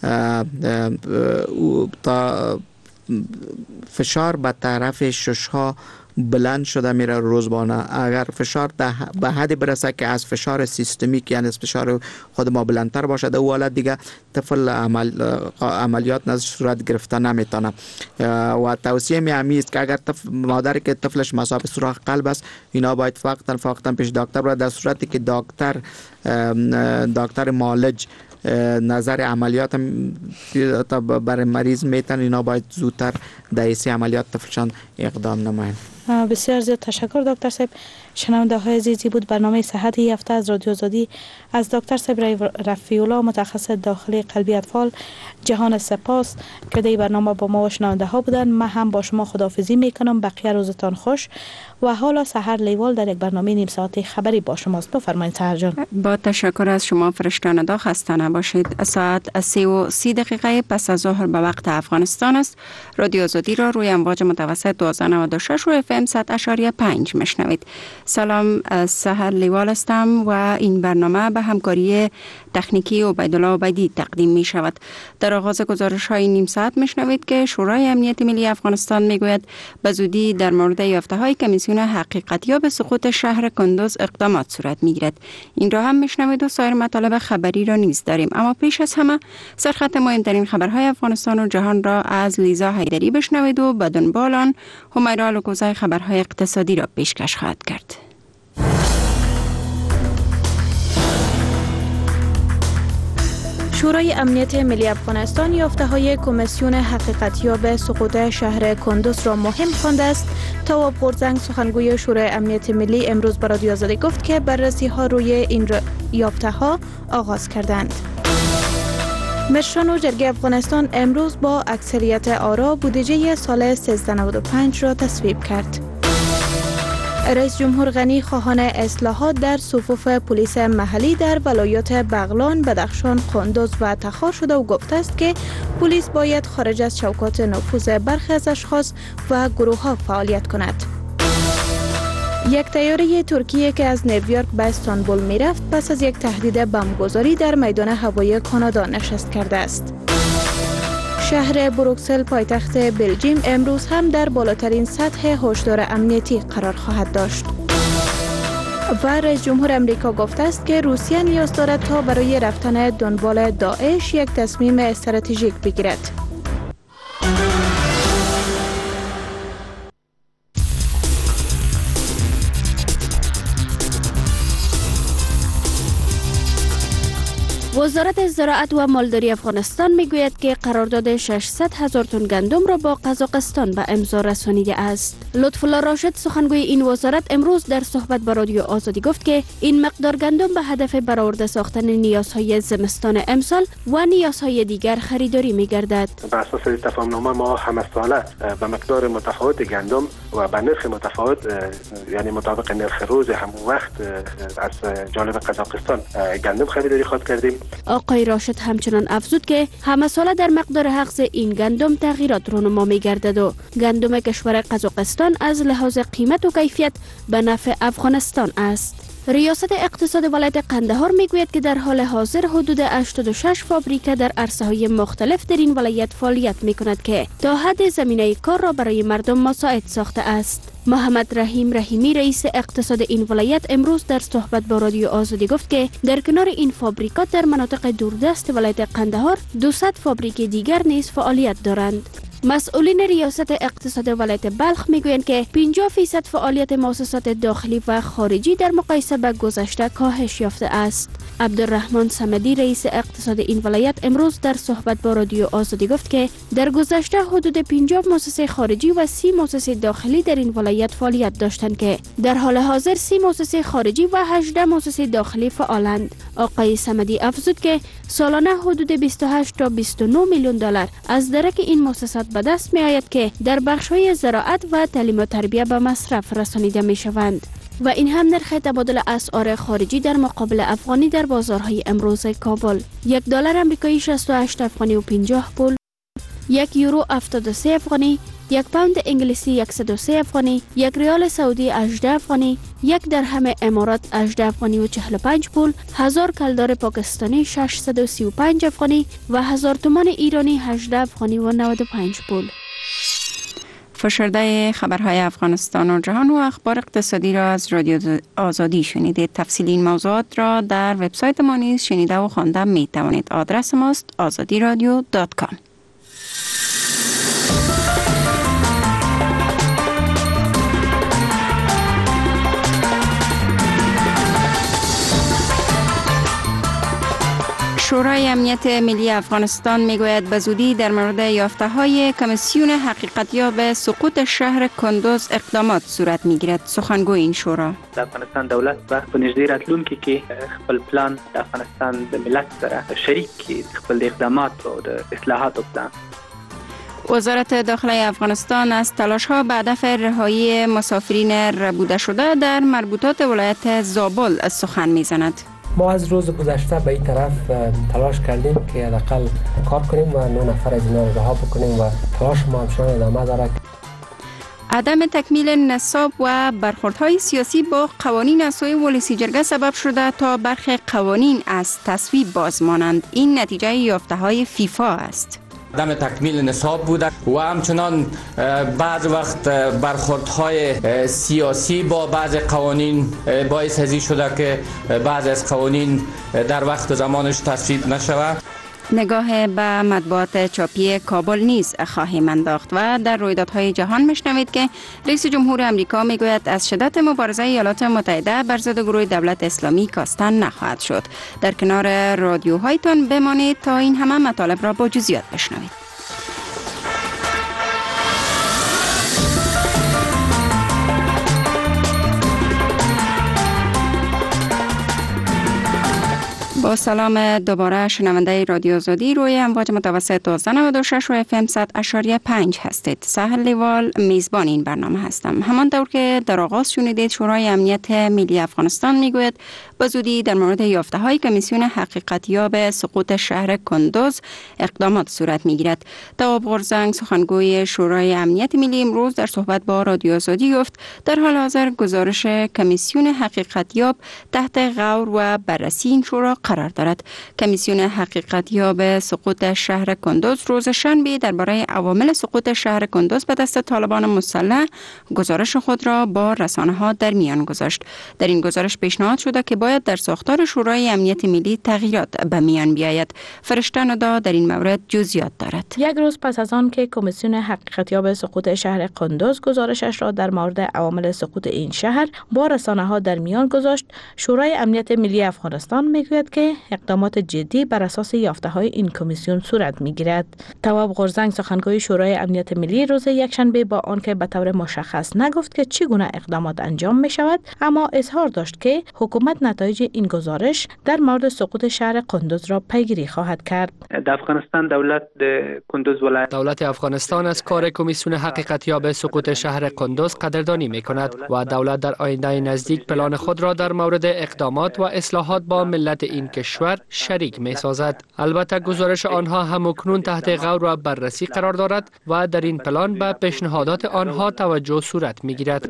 تا فشار به طرف ششها بلند شده میره روزانه. اگر فشار به حد برسه که از فشار سیستمیک یعنی از فشار خود ما بلندتر باشه، در حالت دیگه طفل عملیات نزد صورت گرفته نمیتونه. و توصیه می است که اگر مادر که طفلش مصاب سوراخ قلب است، اینا باید فقط پیش دکتر بره، در صورتی که دکتر معالج نظر عملیات برای مریض میتن اینا باید زودتر در ایسی عملیات طفلشان اقدام نمایند. بسیار زیاد تشکر دکتر صاحب. شنونده های عزیزی بود برنامه صحت هفته از رادیو آزادی از دکتر صاحب رفیع‌الله متخصص داخلی قلبی اطفال. جهان سپاس که در برنامه با ما و شنونده ها بودن. من هم با شما خداحافظی میکنم. بقیه روزتان خوش. و حالا سحر لیوال در یک برنامه نیم ساعته خبری با شماست. بفرمایید سحر جان. با تشکر از شما فرشتانه. خسته نباشید. ساعت 3:30 پس از ظهر به وقت افغانستان است. رادیو آزادی را روی امواج متوسط 1296 و FM 100.5 میشنوید. سلام، سحر لیوال هستم و این برنامه به همکاری تکنیکی عبیدالله عبیدی تقدیم می شود. در آغاز گزارش های نیم ساعت میشنوید که شورای امنیت ملی افغانستان میگوید به زودی در مورد یافته های کمیسیون حقیقتیاب سقوط شهر کندوز اقدامات صورت میگیرد. این را هم میشنوید و سایر مطالب خبری را نیز داریم. اما پیش از همه سرخط مهمترین خبرهای افغانستان و جهان را از لیزا حیدری بشنوید و به دنبال آن همیرا لوکوزای خبرهای اقتصادی را پیشکش خواهد کرد. شورای امنیت ملی افغانستان یافته‌های کمیسیون حقیقتیاب سقوط شهر کندوز را مهم خوانده است. تواب غورزنگ سخنگوی شورای امنیت ملی امروز به رادیو آزادی گفت که بررسی‌ها روی این یافته‌ها آغاز کردند. مشران جرگه افغانستان امروز با اکثریت آرا بودجه سال 1395 را تصویب کرد. رئیس جمهور غنی خواهان اصلاحات در صفوف پلیس محلی در ولایات بغلان، بدخشان، کندوز و تخار شده و گفته است که پلیس باید خارج از چوکات نفوذ برخی از اشخاص و گروه‌ها فعالیت کند. یک طیاره ترکیه که از نیویورک به استانبول می‌رفت پس از یک تهدید بمبگذاری در میدان هوایی کانادا نشست کرده است. شهر بروکسل پایتخت بلژیم امروز هم در بالاترین سطح هشدار امنیتی قرار خواهد داشت. و رئیس جمهور امریکا گفته است که روسیه نیاز دارد تا برای رفتن دنبال داعش یک تصمیم استراتژیک بگیرد. وزارت زراعت و مالداری افغانستان میگوید که قرارداد 600,000 تن گندم را با قزاقستان به امضا رسانیده است. لطف‌الله راشد سخنگوی این وزارت امروز در صحبت با رادیو آزادی گفت که این مقدار گندم به هدف برآورده ساختن نیازهای زمستان امسال و نیازهای دیگر خریداری میگردد. بر اساس تفاهم‌نامه ما همه ساله به مقدار متفاوت گندم و به نرخ متفاوت، یعنی مطابق نرخ روز همون وقت از جانب قزاقستان گندم خریداری خواهد کردیم. آقای راشد همچنان افزود که همه ساله در مقدار حقس این گندم تغییرات رونما می‌گردد و گندم کشور قزاقستان از لحاظ قیمت و کیفیت به نفع افغانستان است. ریاست اقتصاد ولایت قندهار میگوید که در حال حاضر حدود 86 فابریکه در عرصه‌های مختلف در این ولایت فعالیت می‌کند که تا حد زمینه کار را برای مردم مساعد ساخته است. محمد رحیم رحیمی رئیس اقتصاد این ولایت امروز در صحبت با رادیو آزادی گفت که در کنار این فابریکات در مناطق دوردست ولایت قندهار 200 فابریکه دیگر نیز فعالیت دارند. مسئولین ریاست اقتصاد ولایت بلخ میگویند که 50% فعالیت مؤسسات داخلی و خارجی در مقایسه با گذشته کاهش یافته است. عبدالرحمن صمدی رئیس اقتصاد این ولایت امروز در صحبت با رادیو آزادی گفت که در گذشته حدود 50 مؤسسه خارجی و 30 مؤسسه داخلی در این ولایت فعالیت داشتند که در حال حاضر 30 مؤسسه خارجی و 18 مؤسسه داخلی فعالند. آقای صمدی افزود که سالانه حدود 28 تا 29 میلیون دلار از درک این مؤسسات به دست می آید که در بخش‌های زراعت و تعلیم و تربیت به مصرف رسانیده می شوند. و این هم نرخ تبادل اسعار خارجی در مقابل افغانی در بازارهای امروز کابل: یک دلار آمریکایی 68 افغانی و 50 پول، یک یورو 73 افغانی، یک پوند انگلیسی 103 افغانی، یک ریال سعودی 18 افغانی، یک درهم امارات 18 افغانی و 45 پول، 1000 کلدار پاکستانی 635 افغانی و 1000 تومان ایرانی 18 افغانی و 95 پول. فشرده خبرهای افغانستان و جهان و اخبار اقتصادی را از رادیو آزادی شنیدید. تفصیل این موضوعات را در وبسایت ما نیز شنیده و خوانده می توانید. آدرس ماست azadiradio.com. شورای امنیت ملی افغانستان میگوید به زودی در مورد یافته‌های کمیسیون حقیقتیاب سقوط شهر کندوز اقدامات صورت میگیرد. سخنگوی این شورا: د افغانستان دولت په نږدې راتلونکي کې خپل پلان د افغانستان د ملت سره شریک کړي، خپل اقدامات او د اصلاحاتو پلان. وزارت داخله افغانستان از تلاش‌ها به هدف رهایی مسافرین ربوده شده در مربوطات ولایت زابل سخن میزند. ما از روز گذشته به این طرف تلاش کردیم که حداقل کار کنیم و 9 نفر از اینا رو رها بکنیم و تلاش ما همچنان ادامه دارد. عدم تکمیل نصاب و برخوردهای سیاسی با قوانین اساسی ولسی جرگه سبب شده تا برخی قوانین از تصویب باز مانند. این نتیجه یافته‌های فیفا است. عدم تکمیل نصاب بوده و همچنان بعض وقت برخوردهای سیاسی با بعض قوانین باعث ازی شده که بعض از قوانین در وقت زمانش تصویب نشود. نگاه به مطبوعات چاپی کابل نیز خواهیم انداخت و در رویدادهای جهان میشنوید که رئیس جمهور امریکا میگوید از شدت مبارزه ایالات متحده بر ضد گروه دولت اسلامی کاستن نخواهد شد. در کنار رادیوهایتان بمانید تا این همه مطالب را با جزئیات بشنوید. با سلام دوباره شنونده رادیو آزادی روی امواج متوسط 1296 و FM 100.5 هستید. سهل لیوال میزبان این برنامه هستم. همانطور که در آغاز شنیدید، شورای امنیت ملی افغانستان میگوید به زودی در مورد یافته‌های کمیسیون حقیقتیاب سقوط شهر کندوز اقدامات صورت میگیرد. تواب غورزنگ سخنگوی شورای امنیت ملی امروز در صحبت با رادیو آزادی گفت در حال حاضر گزارش کمیسیون حقیقتیاب تحت غور و بررسی این شورا قرار دارد. کمیسیون حقیقتیاب سقوط شهر کندوز روز شنبه درباره عوامل سقوط شهر کندوز به دست طالبان مسلح گزارش خود را با رسانه‌ها در میان گذاشت. در این گزارش پیشنهاد شده که باید در ساختار شورای امنیت ملی تغییرات به میان بیاید. فرشته ندا در این مورد جزئیات دارد. یک روز پس از آن که کمیسیون حقیقتیاب سقوط شهر کندوز گزارشش را در مورد عوامل سقوط این شهر با رسانه‌ها در میان گذاشت، شورای امنیت ملی افغانستان میگوید که اقدامات جدی بر اساس یافته‌های این کمیسیون صورت می‌گیرد. تواب غورزنگ سخنگوی شورای امنیت ملی روز یکشنبه با آنکه به طور مشخص نگفت که چگونه اقدامات انجام می‌شود، اما اظهار داشت که حکومت نتایج این گزارش در مورد سقوط شهر کندوز را پیگیری خواهد کرد. در افغانستان دولت افغانستان از کار کمیسیون حقیقتیاب سقوط شهر کندوز قدردانی می‌کند و دولت در آینده نزدیک پلان خود را در مورد اقدامات و اصلاحات با ملت این کشور شریک می سازد. البته گزارش آنها همکنون تحت غور و بررسی قرار دارد و در این پلان به پیشنهادات آنها توجه صورت می گیرد.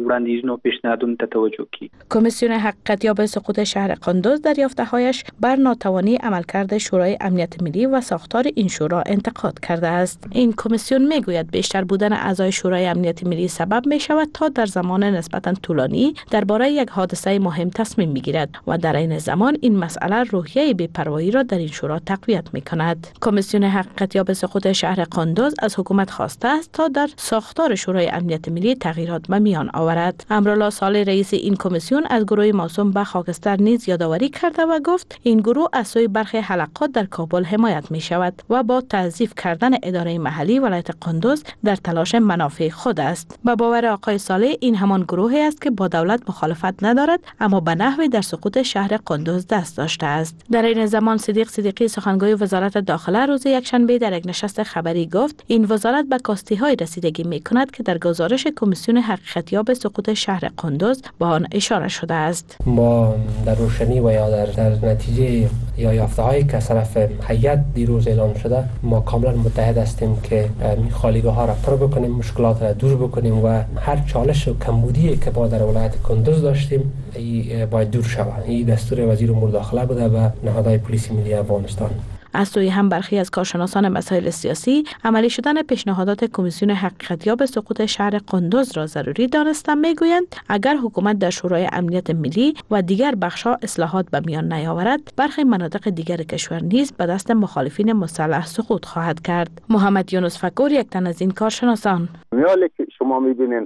کمیسیون حقیقتیاب سقوط شهر کندوز در یافته‌هایش بر ناتوانی عملکرد شورای امنیت ملی و ساختار این شورا انتقاد کرده است. این کمیسیون می گوید بیشتر بودن اعضای شورای امنیت ملی سبب می شود تا در زمان نسبتاً طولانی درباره یک حادثه مهم تصمیم می گیرد و در این زمان این مسئله روحیه بی‌پروایی را در این شورا تقویت می‌کند. کمیسیون حقیقتیاب سقوط شهر کندوز از حکومت خواسته است تا در ساختار شورای امنیت ملی تغییرات به میان آورد. امرالله صالح رئیس این کمیسیون از گروه موسوم به خاکستر نیز یادآوری کرده و گفت این گروه از سوی برخی حلقات در کابل حمایت می‌شود و با توظیف کردن اداره محلی ولایت کندوز در تلاش منافع خود است. به باور آقای صالح این همان گروهی است که با دولت مخالفت ندارد اما به نحوی در سقوط شهر کندوز دست داشته است. در این زمان صدیق صدیقی سخنگوی وزارت داخله روز یکشنبه در یک نشست خبری گفت این وزارت به کاستی‌های رسیدگی می‌کند که در گزارش کمیسیون حقیقتیاب سقوط شهر کندوز با آن اشاره شده است. ما در روشنی و یا در نتیجه یا یافته‌هایی که از طرف هیئت دیروز اعلام شده ما کاملا متحد هستیم که خالیگاه‌ها را پر بکنیم، مشکلات را دور بکنیم و هر چالش و کمبودی که ما در ولایت کندوز داشتیم باید دور شود. این دستور وزیر امور داخله بوده و نهادهای پلیس ملی افغانستان. از سوی هم برخی از کارشناسان مسائل سیاسی عملی شدن پیشنهادات کمیسیون حقیقتیاب سقوط شهر قندوز را ضروری دانستند. میگویند اگر حکومت در شورای امنیت ملی و دیگر بخش‌ها اصلاحات به میان نیاورد، برخی مناطق دیگر کشور نیز به دست مخالفین مسلح سقوط خواهد کرد. محمد یونس فکور یک تن از این کارشناسان: میاله که شما میبینید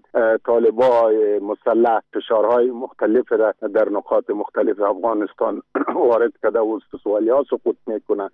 طالبای مسلح فشارهای مختلف را در نقاط مختلف افغانستان وارد کرده و استثوالی‌ها سقوط میکنه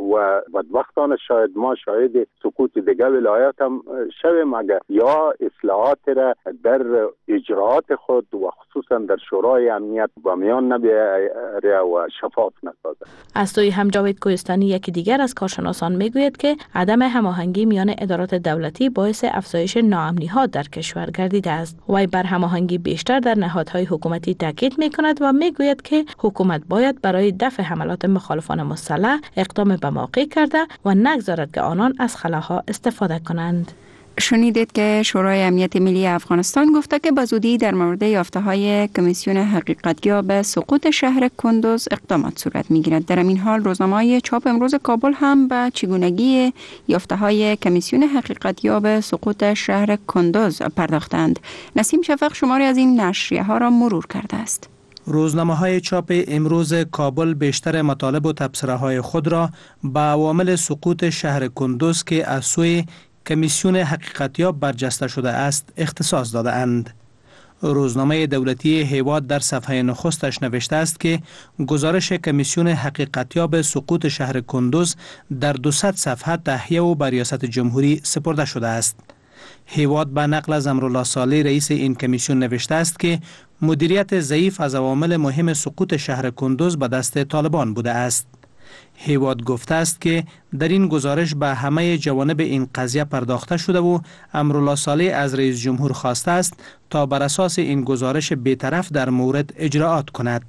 و بدبختانه شاید ما شاهد سقوط دیگه ولایات هم شویم اگر یا اصلاحات را در اجراعات خود و خصوصا در شورای امنیت با میان نبیاره و شفاف نسازه. از سوی هم جاوید کوهستانی یکی دیگر از کارشناسان میگوید که عدم هماهنگی میان ادارات دولتی باعث افزایش ناامنی‌ها در کشور گردیده است. وی بر هماهنگی بیشتر در نهادهای حکومتی تاکید میکند و میگوید که حکومت باید برای دفع حملات مخالفان مسلح اقدام به موقع کرده و نگذارد که آنان از خلاها استفاده کنند. شنیدید که شورای امنیت ملی افغانستان گفته که به زودی در مورد یافته‌های کمیسیون حقیقتیاب سقوط شهر کندوز اقدامات صورت می‌گیرد. در این حال روزنامه‌های چاپ امروز کابل هم به چگونگی یافته‌های کمیسیون حقیقتیاب سقوط شهر کندوز پرداختند. نسیم شفق شماری از این نشریه‌ها را مرور کرده است. روزنامه‌های چاپ امروز کابل بیشتر مطالب و تبصره‌های خود را به عوامل سقوط شهر کندوز که از سوی کمیسیون حقیقتیاب برجسته شده است اختصاص داده اند. روزنامه دولتی هیواد در صفحه نخستش نوشته است که گزارش کمیسیون حقیقتیاب سقوط شهر کندوز در 200 صفحه تهیه و به ریاست جمهوری سپرده شده است. هیواد به نقل از امرالله صالح رئیس این کمیسیون نوشته است که مدیریت ضعیف از عوامل مهم سقوط شهر کندوز به دست طالبان بوده است. هیواد گفته است که در این گزارش به همه جوانب این قضیه پرداخته شده و امرالله صالح از رئیس جمهور خواسته است تا بر اساس این گزارش بی‌طرف در مورد اجراعات کند.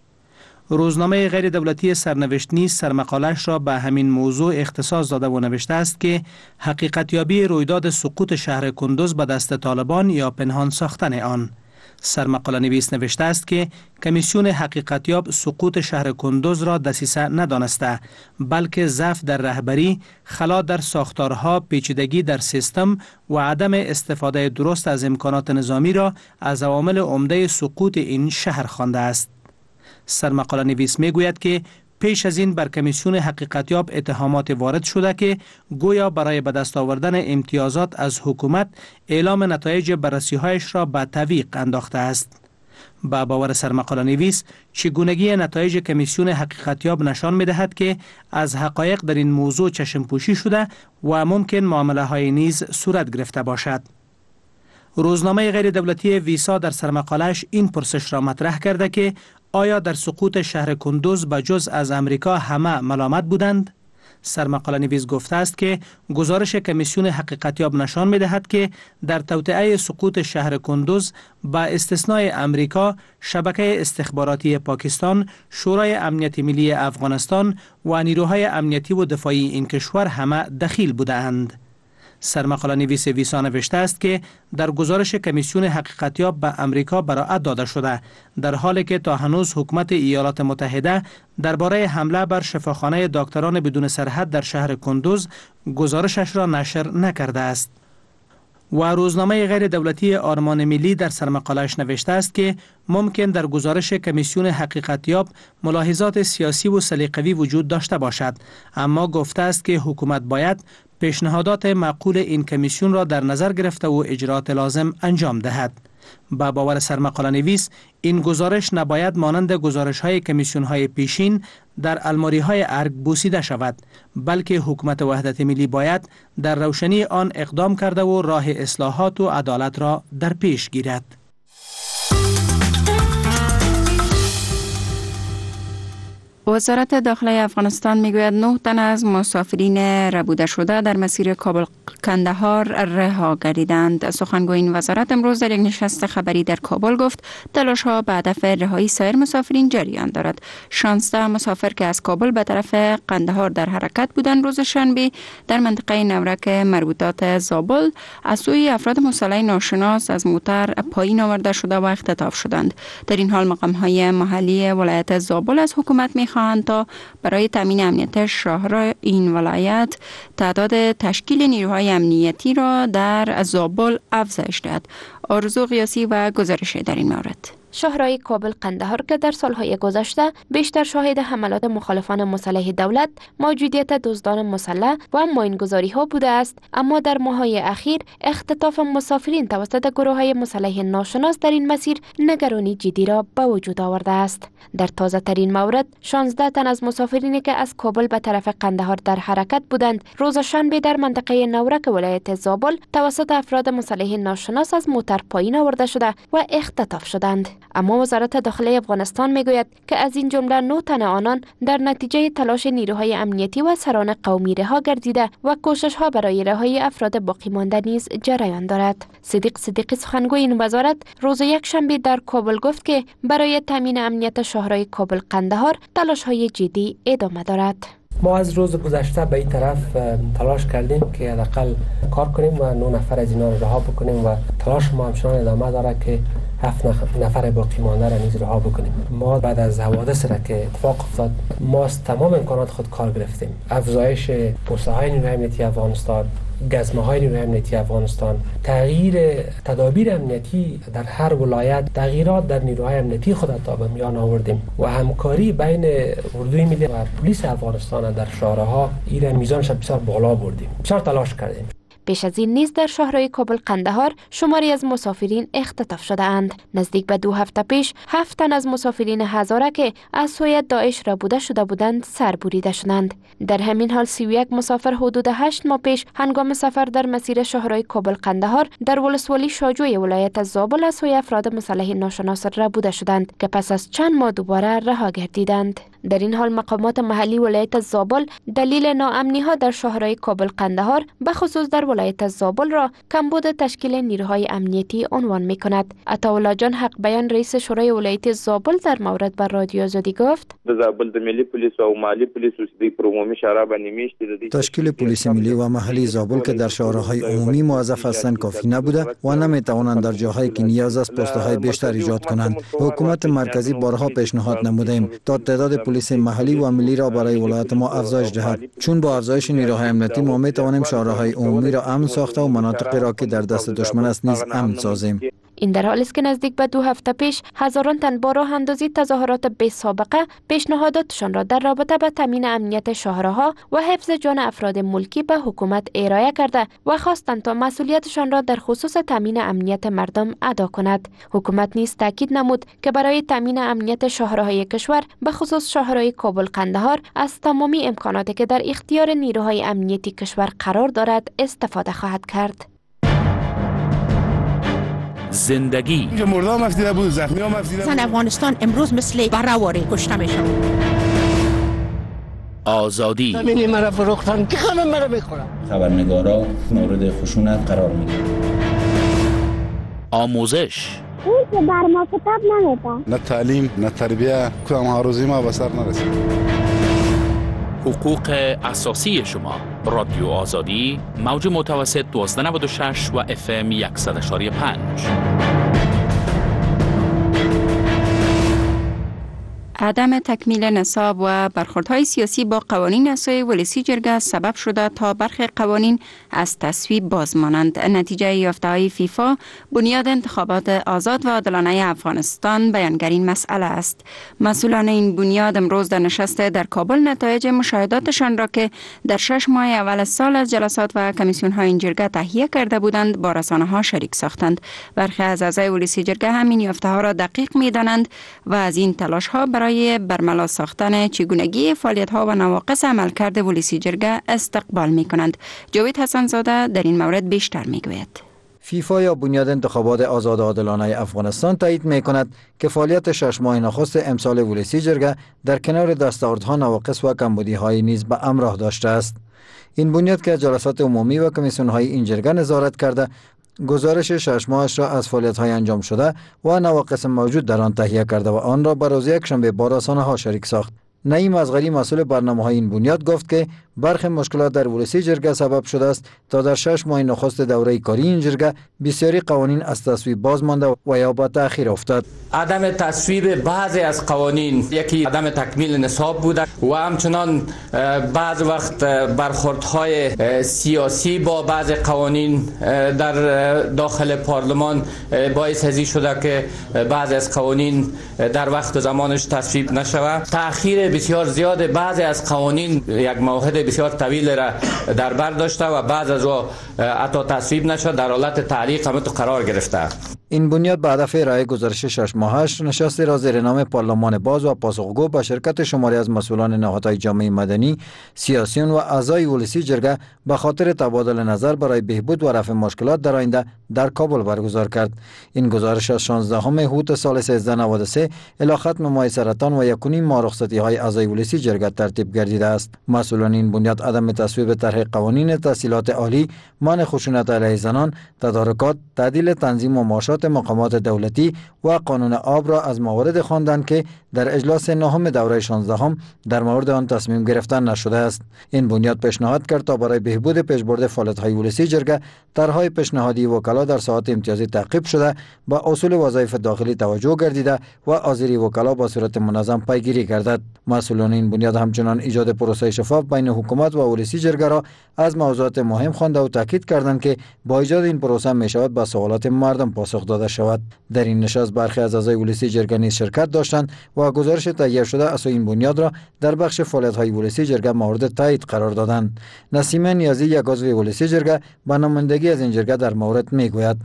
روزنامه غیر دولتی سرنوشت نیز سرمقالش را به همین موضوع اختصاص داده و نوشته است که حقیقتیابی رویداد سقوط شهر کندوز به دست طالبان یا پنهان ساختن آن. سرمقاله نویس نوشته است که کمیسیون حقیقتیاب سقوط شهر کندوز را دسیسه ندانسته، بلکه ضعف در رهبری، خلا در ساختارها، پیچیدگی در سیستم و عدم استفاده درست از امکانات نظامی را از عوامل عمده سقوط این شهر خوانده است. سرمقاله نویس میگوید که پیش از این بر کمیسیون حقیقتیاب اتهامات وارد شده که گویا برای به دست آوردن امتیازات از حکومت اعلام نتایج بررسی‌هایش را به تعویق انداخته است. با باور سرمقاله نویس چگونگی نتایج کمیسیون حقیقتیاب نشان می‌دهد که از حقایق در این موضوع چشم پوشی شده و ممکن معامله‌های نیز صورت گرفته باشد. روزنامه غیر دولتی ویسا در سرمقاله‌اش این پرسش را مطرح کرده که آیا در سقوط شهر کندوز به جز از امریکا همه ملامت بودند؟ سرمقاله نویس گفته است که گزارش کمیسیون حقیقتیاب نشان می‌دهد که در توطئه سقوط شهر کندوز با استثنای امریکا، شبکه استخباراتی پاکستان، شورای امنیت ملی افغانستان و نیروهای امنیتی و دفاعی این کشور همه دخیل بودند. سرمقاله نویس ویسا نوشته است که در گزارش کمیسیون حقیقتیاب به امریکا براءت داده شده، در حالی که تا هنوز حکومت ایالات متحده درباره حمله بر شفاخانه دکتران بدون سرحد در شهر کندوز گزارشش را نشر نکرده است. و روزنامه غیر دولتی آرمان ملی در سرمقاله‌اش نوشته است که ممکن در گزارش کمیسیون حقیقتیاب ملاحظات سیاسی و سلیقه‌ای وجود داشته باشد، اما گفته است که حکومت باید پیشنهادات معقول این کمیسیون را در نظر گرفته و اجراات لازم انجام دهد. با باور سرمقاله نویس این گزارش نباید مانند گزارش‌های کمیسیون‌های پیشین در الماری‌های ارگ بوسیده شود، بلکه حکومت وحدت ملی باید در روشنی آن اقدام کرده و راه اصلاحات و عدالت را در پیش گیرد. وزارت داخله افغانستان میگوید 9 تن از مسافرین ربوده شده در مسیر کابل کندهار رها گردیدند. سخنگوی این وزارت امروز در یک نشست خبری در کابل گفت تلاش‌ها به هدف رهایی سایر مسافرین جریان دارد. 16 مسافر که از کابل به طرف قندهار در حرکت بودند روز شنبه در منطقه نورک مربوطات زابل از سوی افراد مسلح ناشناس از موتر پایین آورده شده و اختطاف شدند. در این حال مقام‌های محلی ولایت زابل از حکومت می‌خواهند تا برای تامین امنیت شهرهای این ولایت تعداد تشکیل نیروهای امنیتی را در زابل افزایش دهد. آرزو قیاسی و گزارش در این مورد. شهرهای کابل قندهار که در سالهای گذشته بیشتر شاهد حملات مخالفان مسلح دولت، موجودیت دزدان مسلح و ماینگذاری ها بوده است، اما در ماه‌های اخیر اختطاف مسافرین توسط گروه‌های مسلح ناشناس در این مسیر نگرانی جدی را به وجود آورده است. در تازه ترین مورد 16 تن از مسافرینی که از کابل به طرف قندهار در حرکت بودند روز شنبه در منطقه نورک ولایت زابل توسط افراد مسلح ناشناس از موتر پایین آورده شده و اختطاف شدند. اما وزارت داخله افغانستان میگوید که از این جمله 9 تن آنان در نتیجه تلاش نیروهای امنیتی و سران قومی رها گردیده و کوشش ها برای رهایی افراد باقی مانده نیز جریان دارد. صدیق صدیقی سخنگوی این وزارت روز یکشنبه در کابل گفت که برای تامین امنیت شهرهای کابل قندهار تلاش های جدی ادامه دارد. ما از روز گذشته به این طرف تلاش کردیم که حداقل کار کنیم و 9 نفر از اینا رو رها بکنیم و تلاش ما همچنان ادامه داره که 7 نفر باقی مانده را نیز رها بکنیم. ما بعد از حوادث را که اتفاق افتاد ما از تمام امکانات خود کار گرفتیم. افزایش پست‌های نیروی امنیتی افغانستان، گزمه‌های نیروی امنیتی افغانستان، تغییر تدابیر امنیتی در هر ولایت، تغییرات در نیروهای امنیتی خود تا به میان آوردیم و همکاری بین اردوی ملی و پلیس افغانستان در شهرها این میزانش بسیار بالا بردیم. بسیار تلاش کردیم. پیش از این نیز در شهرهای کابل قندهار شماری از مسافرین اختطاف شده اند. نزدیک به 2 هفته پیش 7 تن از مسافرین هزاره که از سوی داعش ربوده شده بودند سر بریده شدند. در همین حال 31 مسافر حدود 8 ماه پیش هنگام سفر در مسیر شهرهای کابل قندهار در ولسوالی شاجوی ولایت زابل از سوی افراد مسلح ناشناس ربوده شدند که پس از چند ماه دوباره رها گردیدند. در این حال مقامات محلی ولایت زابل دلیل ناامنی ها در شهرهای کابل قندهار به خصوص در ولایت زابل را کمبود تشکیل نیروهای امنیتی عنوان می کند. عطاالله جان حق بیان رئیس شورای ولایت زابل در مورد بر رادیو آزادی گفت: زابل د ملی پلیس و مالی پلیس د عمومی شورا باندې میشته تشکیل پلیس ملی و محلی زابل که در شورای عمومی موظف هستند کافی نبوده و نمی توانند در جاهایی که نیاز است پست‌های بیشتر ایجاد کنند. حکومت مرکزی بارها پیشنهاد نمودیم تا تعداد پلیس محلی و ملی را برای ولایت ما افزایش دهد، چون با افزایش نیروهای امنیتی ما می توانیم شهرهای عمومی را امن ساخته و مناطقی را که در دست دشمن است نیز امن سازیم. این در حالی است که نزدیک به 2 هفته پیش هزاران تن با راه اندازی تظاهرات بی سابقه پیشنهاداتشان را در رابطه با تامین امنیت شهرها و حفظ جان افراد ملکی به حکومت ارائه کرده و خواستند تا مسئولیتشان را در خصوص تامین امنیت مردم ادا کند. حکومت نیز تاکید نمود که برای تامین امنیت شهرهای کشور به خصوص شهرهای کابل قندهار از تمامی امکاناتی که در اختیار نیروهای امنیتی کشور قرار دارد استفاده خواهد کرد. زندگی مردم مفیده بود، زخمی ها مفیده بود. زن افغانستان امروز مثل برهواری کشته میشن. آزادی زمینی مرا فروختن که همه مرا میخورن. خبرنگارا مورد خشونت قرار میگیرن. آموزش اون که بر ما کتاب نمیده. نه تعلیم نه تربیه کدام هاروزی ما به سر نرسید. حقوق اساسی شما. رادیو آزادی موج متوسط 1296 و FM 100.5. عدم تکمیل نصاب و برخوردهای سیاسی با قوانین اساسی ولسی جرگه سبب شده تا برخی قوانین از تصویب باز مانند. نتیجه یافته‌های فیفا بنیاد انتخابات آزاد و عادلانه افغانستان بیانگر این مسئله است. مسئولان این بنیاد امروز در نشست در کابل نتایج مشاهداتشان را که در 6 ماه اول سال از جلسات و کمیسیون‌های این جرگه تهیه کرده بودند با رسانه‌ها شریک ساختند. برخی از اعضای ولسی جرگه همین یافته‌ها را دقیق می‌دانند و از این تلاش‌ها برای برملا ساختن چگونگی فعالیت‌ها و نواقص عملکرد ولسی جرگه استقبال می‌کنند. جاوید حسن زاده در این مورد بیشتر می‌گوید. فیفا یا بنیاد انتخابات آزاد و عادلانه افغانستان تایید می‌کند که فعالیت 6 ماه نخست امسال ولسی جرگه در کنار دستاوردها نواقص و کمبودی‌های نیز به همراه داشته است. این بنیاد که جلسات عمومی و کمیسیون‌های این جرگه نظارت کرده، گزارش 6 ماهش را از فعالیت‌های انجام شده و نواقص موجود در آن تهیه کرده و آن را به روز یکشنبه با رسانه‌ها شریک ساخت. نعیم اصغری مسئول برنامه‌های این بنیاد گفت که برخی مشکلات در ولسی جرگه سبب شده است تا در 6 ماه نخست دوره کاری این جرگه بسیاری قوانین از تصویب باز مانده و یا به تأخیر افتاد. عدم تصویب بعضی از قوانین یکی عدم تکمیل نصاب بوده و همچنان بعض وقت برخوردهای سیاسی با بعض قوانین در داخل پارلمان باعث هزی شده که بعضی از قوانین در وقت و زمانش تصویب نشود. تأخیر بسیار زیاد بعضی از قوانین یک موعد بسیار طویل را در بر داشته و بعض از او حتی تصویب نشد، در حالت تعلیق هم قرار گرفته. این بنیاد به هدف ارائه گزارش 6 ماهش نشستی را زیر نام پارلمان باز و پاسخگو با شرکت شماری از مسئولان نهادهای جامعه مدنی، سیاسیون و اعضای ولسی جرگه به خاطر تبادل نظر برای بهبود و رفع مشکلات در آینده در کابل برگزار کرد. این گزارش از 16 هوت سال 1393 الی ختم ماه سرطان و 1.5 ماه رخصتی های اعضای ولسی جرگه ترتیب گردیده است. مسئولان این بنیاد عدم تصویب طرح قوانین تحصیلات عالی، منع خشونت علیه زنان، تدارکات، تعدیل تنظیم و معاشات مقامات دولتی و قانون آب را از موارد خواندند که در اجلاس نهم دوره 16 در مورد آن تصمیم گرفتن نشده است. این بنیاد پیشنهاد کرد تا برای بهبود پیشبرد فعالیت‌های ولسی جرگه طرح‌های پیشنهادی وکلا در ساعات امتیازی تعقیب شده با اصول وظایف داخلی توجه گردیده و حاضری وکلا با صورت منظم پیگیری گردد. مسئولان این بنیاد همچنان ایجاد پروسه شفاف بین حکومت و ولسی جرگه را از موضوعات مهم خوانده و تاکید کردند که با ایجاد این پروسه می‌شود به سوالات مردم پاسخ داده شود. در این نشست برخی از اعضای ولسی جرگه نیز شرکت داشتند و گزارش تهیه شده از این بنیاد را در بخش فعالیت‌های ولسی جرگه مورد تایید قرار دادند. نسیمه نیازی یک عضو ولسی جرگه به نمایندگی از این جرگه در مورد میگوید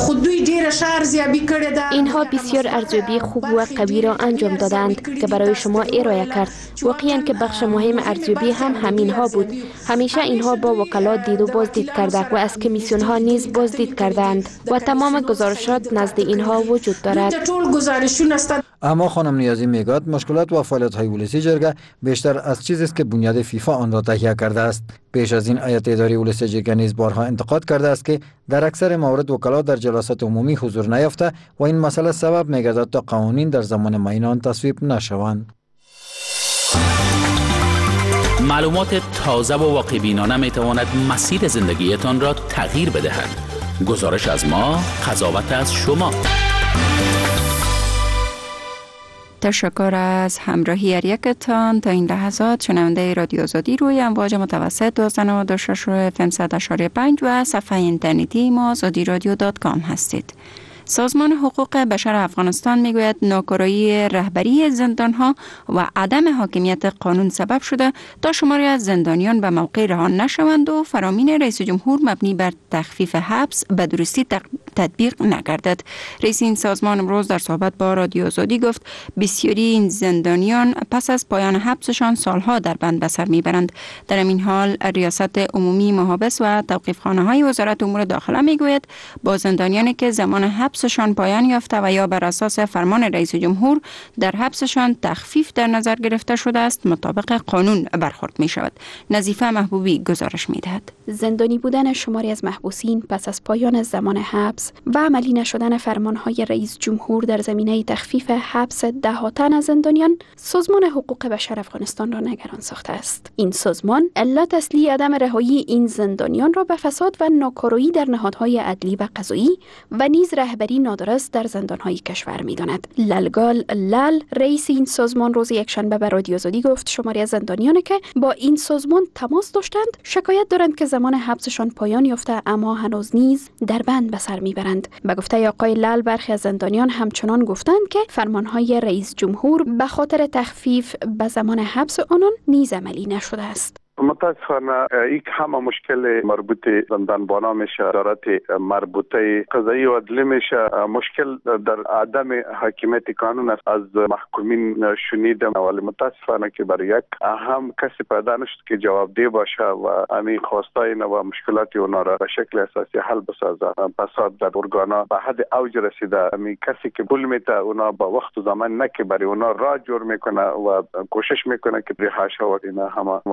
اینها بسیار ارزیابی خوب و قوی را انجام دادند که برای شما ارائه کرد. واقعاً که بخش مهم ارزیابی هم همینها بود. همیشه اینها با وکلا دید و بازدید کرده و از کمیسیون ها نیز بازدید کردند و تمام گزارشات نزد اینها وجود دارد. اما خانم نیازی میگوید مشکلات و فعالیت‌های ولسی جرگه بیشتر از چیزی است که بنیاد فیفا آن را تهیه کرده است. پیش از این هیئت اداری ولسی جرگه نیز بارها انتقاد کرده است که در اکثر موارد وکلا در جلسات عمومی حضور نیافته و این مسئله سبب میگردد تا قوانین در زمان معین تصویب نشوند. معلومات تازه و واقع‌بینانه میتواند مسیر زندگیتان را تغییر بدهد. گزارش از ما، قضاوت از شما. تشکر از همراهی هر یکتان. تا این لحظات شنونده رادیو آزادی روی امواج متوسط 1296 FM 100.5 و صفحه اینترنتی ما azadiradyo.com هستید. سازمان حقوق بشر افغانستان میگوید ناکارایی رهبری زندانها و عدم حاکمیت قانون سبب شده تا شماری از زندانیان به موقع رها نشوند و فرامین رئیس جمهور مبنی بر تخفیف حبس به درستی تطبیق نگردد. رئیس این سازمان امروز در صحبت با رادیو آزادی گفت بسیاری این زندانیان پس از پایان حبسشان سالها در بند به سر میبرند. در این حال ریاست عمومی محابس و توقیفخانه‌های وزارت امور داخله میگوید با زندانیانی که زمان حبسشان پایان یافته و یا بر اساس فرمان رئیس جمهور در حبسشان تخفیف در نظر گرفته شده است مطابق قانون برخورد می شود. نظیفه محبوبی گزارش می دهد. زندانی بودن شماری از محبوسین پس از پایان زمان حبس و عملی نشدن فرمانهای رئیس جمهور در زمینه تخفیف حبس ده‌ها تن از زندانیان سازمان حقوق بشر افغانستان را نگران ساخته است. این سازمان علت اصلی عدم رهایی این زندانیان را به فساد و ناکارایی در نهادهای عدلی و قضایی و نیز رهبری نادرست در زندانهای کشور می‌داند. للگال لل رئیس این سازمان روز یکشنبه به رادیو آزادی گفت شماری از زندانیانی که با این سازمان تماس داشتند شکایت دارند که زمان حبسشان پایان یافته اما هنوز نیز در بند به سر میبرند. به گفته آقای لل برخی از زندانیان همچنان گفتند که فرمانهای رئیس جمهور به خاطر تخفیف به زمان حبس آنان نیز عملی نشده است. متاسفانه یک همه مشکل مربوط زندانبانا میشه، ادارات مربوطه قضایی و عدلی میشه. مشکل در عدم حاکمیت قانون است. از محکومین شنیدم ولی متاسفانه که برای یک اهم کسی پیدا نشد که جوابدeh باشه و همین خواستای و مشکلات اونا را به شکل اساسی حل بسازه. فساد در ارگانا به حد اوج رسیده. همین کسی که پول میده اونا با وقت و زمان نه که برای اونا راه جور میکنه و کوشش میکنه که رهاش و اینا همه و ما هم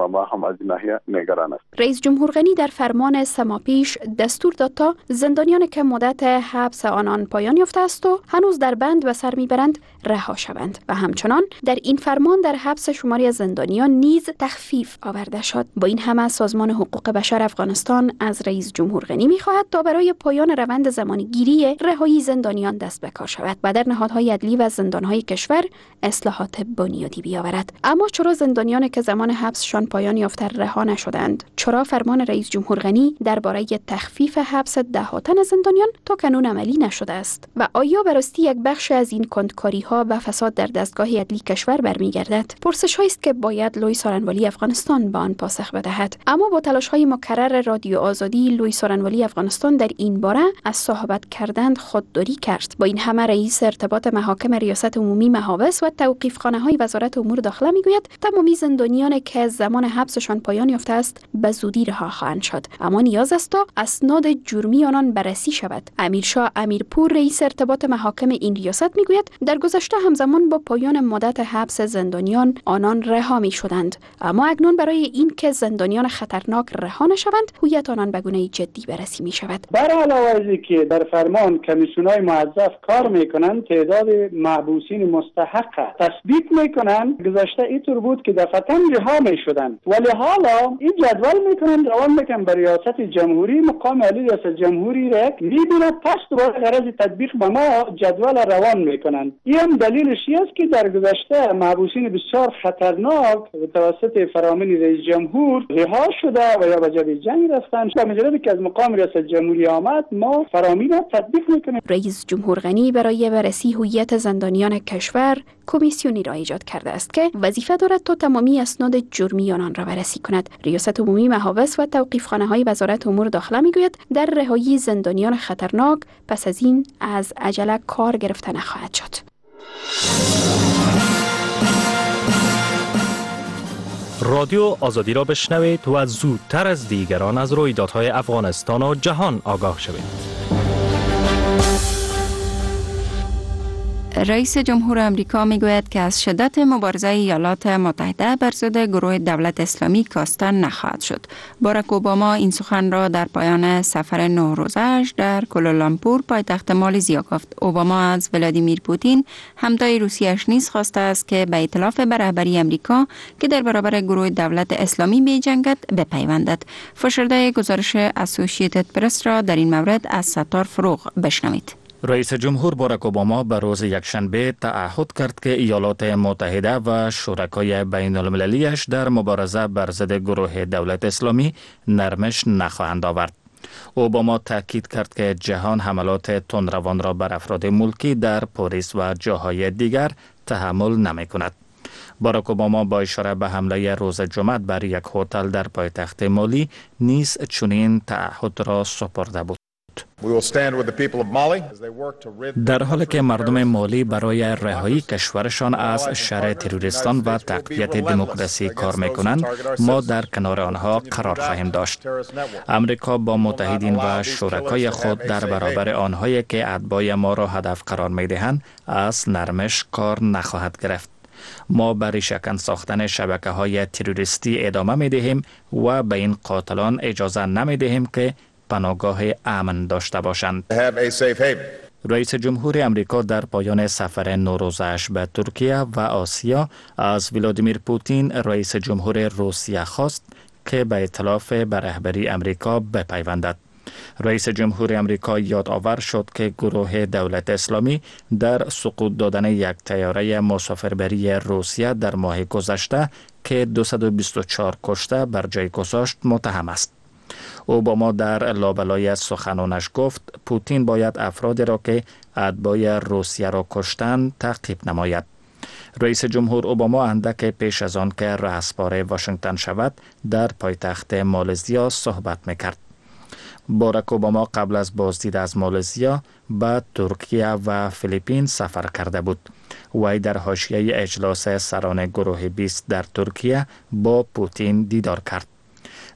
از این ناحیه نگران است. رئیس جمهور غنی در فرمان سماپیش دستور داد تا زندانیان که مدت حبس آنان پایان یافته است و هنوز در بند به سر میبرند رها شوند و همچنان در این فرمان در حبس شماری زندانیان نیز تخفیف آورده شد. با این همه سازمان حقوق بشر افغانستان از رئیس جمهور غنی می‌خواهد تا برای پایان روند زمانگیری رهایی زندانیان دست به کار شود و در نهادهای عدلی و زندانهای کشور اصلاحات بنیادی بیاورد. اما چرا زندانیان که زمان حبسشان پایان یافته رها نشدند؟ چرا فرمان رئیس جمهور غنی درباره تخفیف حبس ده‌ها تن زندانیان تا کنون عملی نشده است؟ و آیا براستی یک بخش از این کندکاری‌ها و فساد در دستگاه عدلی کشور برمیگردد؟ پرسش‌هایی است که باید لوی سارنوالی افغانستان به آن پاسخ بدهد. اما با تلاش‌های مکرر رادیو آزادی، لوی سارنوالی افغانستان در این باره از صحبت کردن خودداری کرد. با این همه رئیس ارتباط محاکم ریاست عمومی محابس و توقیفخانه‌های وزارت امور داخله میگوید تمامی زندانیان که زمان حبسشان پایان یافته است به زودی رها خواهند شد، اما نیاز است تا اسناد جرمی آنان بررسی شود. امیرشاه امیرپور رئیس ارتباط محاکم این ریاست میگوید در گذشته همزمان با پایان مدت حبس زندانیان آنان رها میشدند، اما اکنون برای این که زندانیان خطرناک رها نشوند هویت آنان به گونه جدی بررسی می شود. بر علاوه از اینکه در فرمان کمیسیون‌های موظف کار میکنند تعداد محبوسین مستحق تثبیت میکنند، گذشته اینطور بود که دفعتاً رها میشدند، ولی حالا این جدول میکنند روان میکنند بر ریاست جمهوری، مقام عالی ریاست جمهوری را میبیند، پس دوباره غرض تطبیق به ما جدول روان میکنند. این هم دلیلش است که در گذشته محبوسین بسیار خطرناک توسط فرامین رئیس جمهور رها شده و یا به جبهه جنگ رفتند. در مجردی که از مقام ریاست جمهوری آمد ما فرامین را تطبیق میکنیم. رئیس جمهور غنی برای بررسی هویت زندانیان کشور کمیسیونی را ایجاد کرده است که وظیفه دارد تا تمامی اسناد جرمی آنان را بررسی کند. ریاست عمومی محابس و توقیفخانه‌های وزارت امور داخله میگوید در رهایی زندانیان خطرناک پس از این از عجله کار گرفته نخواهد شد. رادیو آزادی را بشنوید و زودتر از دیگران از رویدادهای افغانستان و جهان آگاه شوید. رئیس جمهور آمریکا میگوید که از شدت مبارزه ایالات متحده بر ضد گروه دولت اسلامی کاسته نخواهد شد. باراک اوباما این سخن را در پایان سفر 9 روزه‌اش در کوالالامپور پایتخت مالزیا گفت. اوباما از ولادیمیر پوتین همتای روسیه‌اش نیز خواسته است که به ائتلاف به رهبری آمریکا که در برابر گروه دولت اسلامی می‌جنگد بپیوندد. فشرده گزارش اسوسییتد پرس را در این مورد از ستار فروغ بشنوید. رئیس جمهور باراک اوباما به روز یکشنبه تعهد کرد که ایالات متحده و شرکای بین المللیش در مبارزه بر ضد گروه دولت اسلامی نرمش نخواهند آورد. اوباما تاکید کرد که جهان حملات تندروان را بر افراد ملکی در پاریس و جاهای دیگر تحمل نمی کند. باراک اوباما با اشاره به حمله روز جمعه بر یک هتل در پایتخت مالی نیز چنین تعهد را سپرده بود. در حالی که مردم مالی برای رهایی کشورشان از شر تروریستان و تقویت دموکراسی کار میکنند، ما در کنار آنها قرار خواهیم داشت. امریکا با متحدین و شرکای خود در برابر آنهایی که اتباع ما را هدف قرار میدهند از نرمش کار نخواهد گرفت. ما به ریشه‌کن ساختن شبکه‌های تروریستی ادامه میدهیم و به این قاتلان اجازه نمیدهیم که پناهگاه امن داشته باشند. رئیس جمهور امریکا در پایان سفر 9 روزه‌اش به ترکیه و آسیا از ولادیمیر پوتین رئیس جمهور روسیه خواست که به ائتلاف به رهبری امریکا بپیوندد. رئیس جمهور امریکا یادآور شد که گروه دولت اسلامی در سقوط دادن یک طیاره مسافربری روسیه در ماه گذشته که 224 کشته بر جای گذاشت متهم است. اوباما در لابلای سخنانش گفت پوتین باید افرادی را که اتباع روسیه را کشتند تعقیب نماید. رئیس جمهور اوباما اندک پیش از آن که رهسپار واشنگتن شود در پایتخت مالزیا صحبت میکرد. باراک اوباما قبل از بازدید از مالزیا به ترکیه و فیلیپین سفر کرده بود. وی در حاشیه اجلاس سران گروه 20 در ترکیه با پوتین دیدار کرد.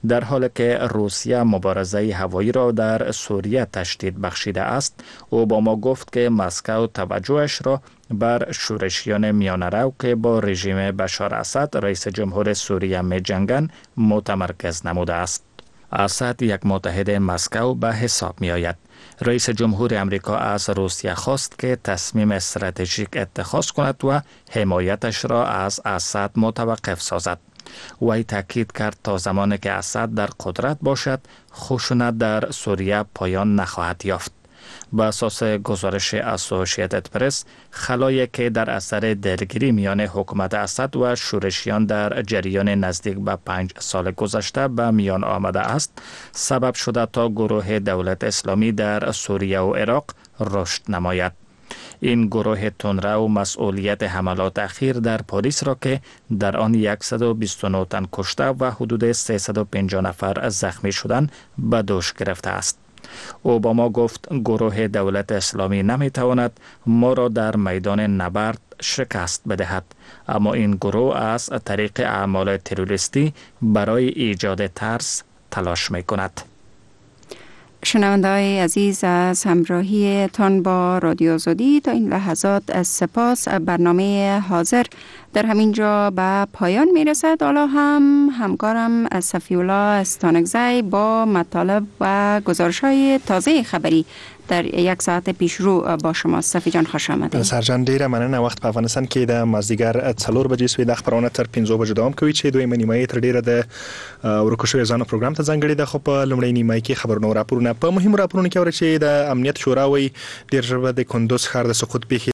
در حالی که روسیه مبارزه هوایی را در سوریه تشدید بخشیده است، اوباما گفت که مسکو توجهش را بر شورشیان میانه‌رو که با رژیم بشار اسد رئیس جمهور سوریه می جنگند متمرکز نموده است. اسد یک متحد مسکو به حساب می آید. رئیس جمهور امریکا از روسیه خواست که تصمیم استراتژیک اتخاذ کند و حمایتش را از اسد متوقف سازد. وی تاکید کرد تا زمانی که اسد در قدرت باشد، خشونت در سوریه پایان نخواهد یافت. با اساس گزارش اسوسییتد پرس، خلایی که در اثر درگیری میان حکومت اسد و شورشیان در جریان نزدیک به 5 سال گذشته به میان آمده است، سبب شده تا گروه دولت اسلامی در سوریه و عراق رشد نماید. این گروه تندرو مسئولیت حملات اخیر در پاریس را که در آن 129 تن کشته و حدود 350 نفر زخمی شدند به دوش گرفته است. اوباما گفت گروه دولت اسلامی نمیتواند ما را در میدان نبرد شکست بدهد، اما این گروه از طریق اعمال تروریستی برای ایجاد ترس تلاش میکند. شنونده‌های عزیز، از همراهی تان با رادیو آزادی تا این لحظات از سپاس. برنامه حاضر در همین جا به پایان میرسد. حالا هم همکارم از صفی‌الله استانکزی با مطالب و گزارش‌های تازه خبری در یک ساعت پیش رو با شما. صفی جان خوش آمدید. سرجان ډیره مننه. وخت په افغانستان کې د مازدیګر 4 بجې سوی د خبرونه تر 5 بجې دوام کوي چې دوی نیمایي تر ډیره د ورکو شوی ځانو پروګرام ته ځانګړي د خو په لومړی نیمایي کې خبرونه راپورونه په مهمو راپورونو کې اوري چې د امنیت شورا وی ډیر ژبه د کندوز ښار د سقوط پیښې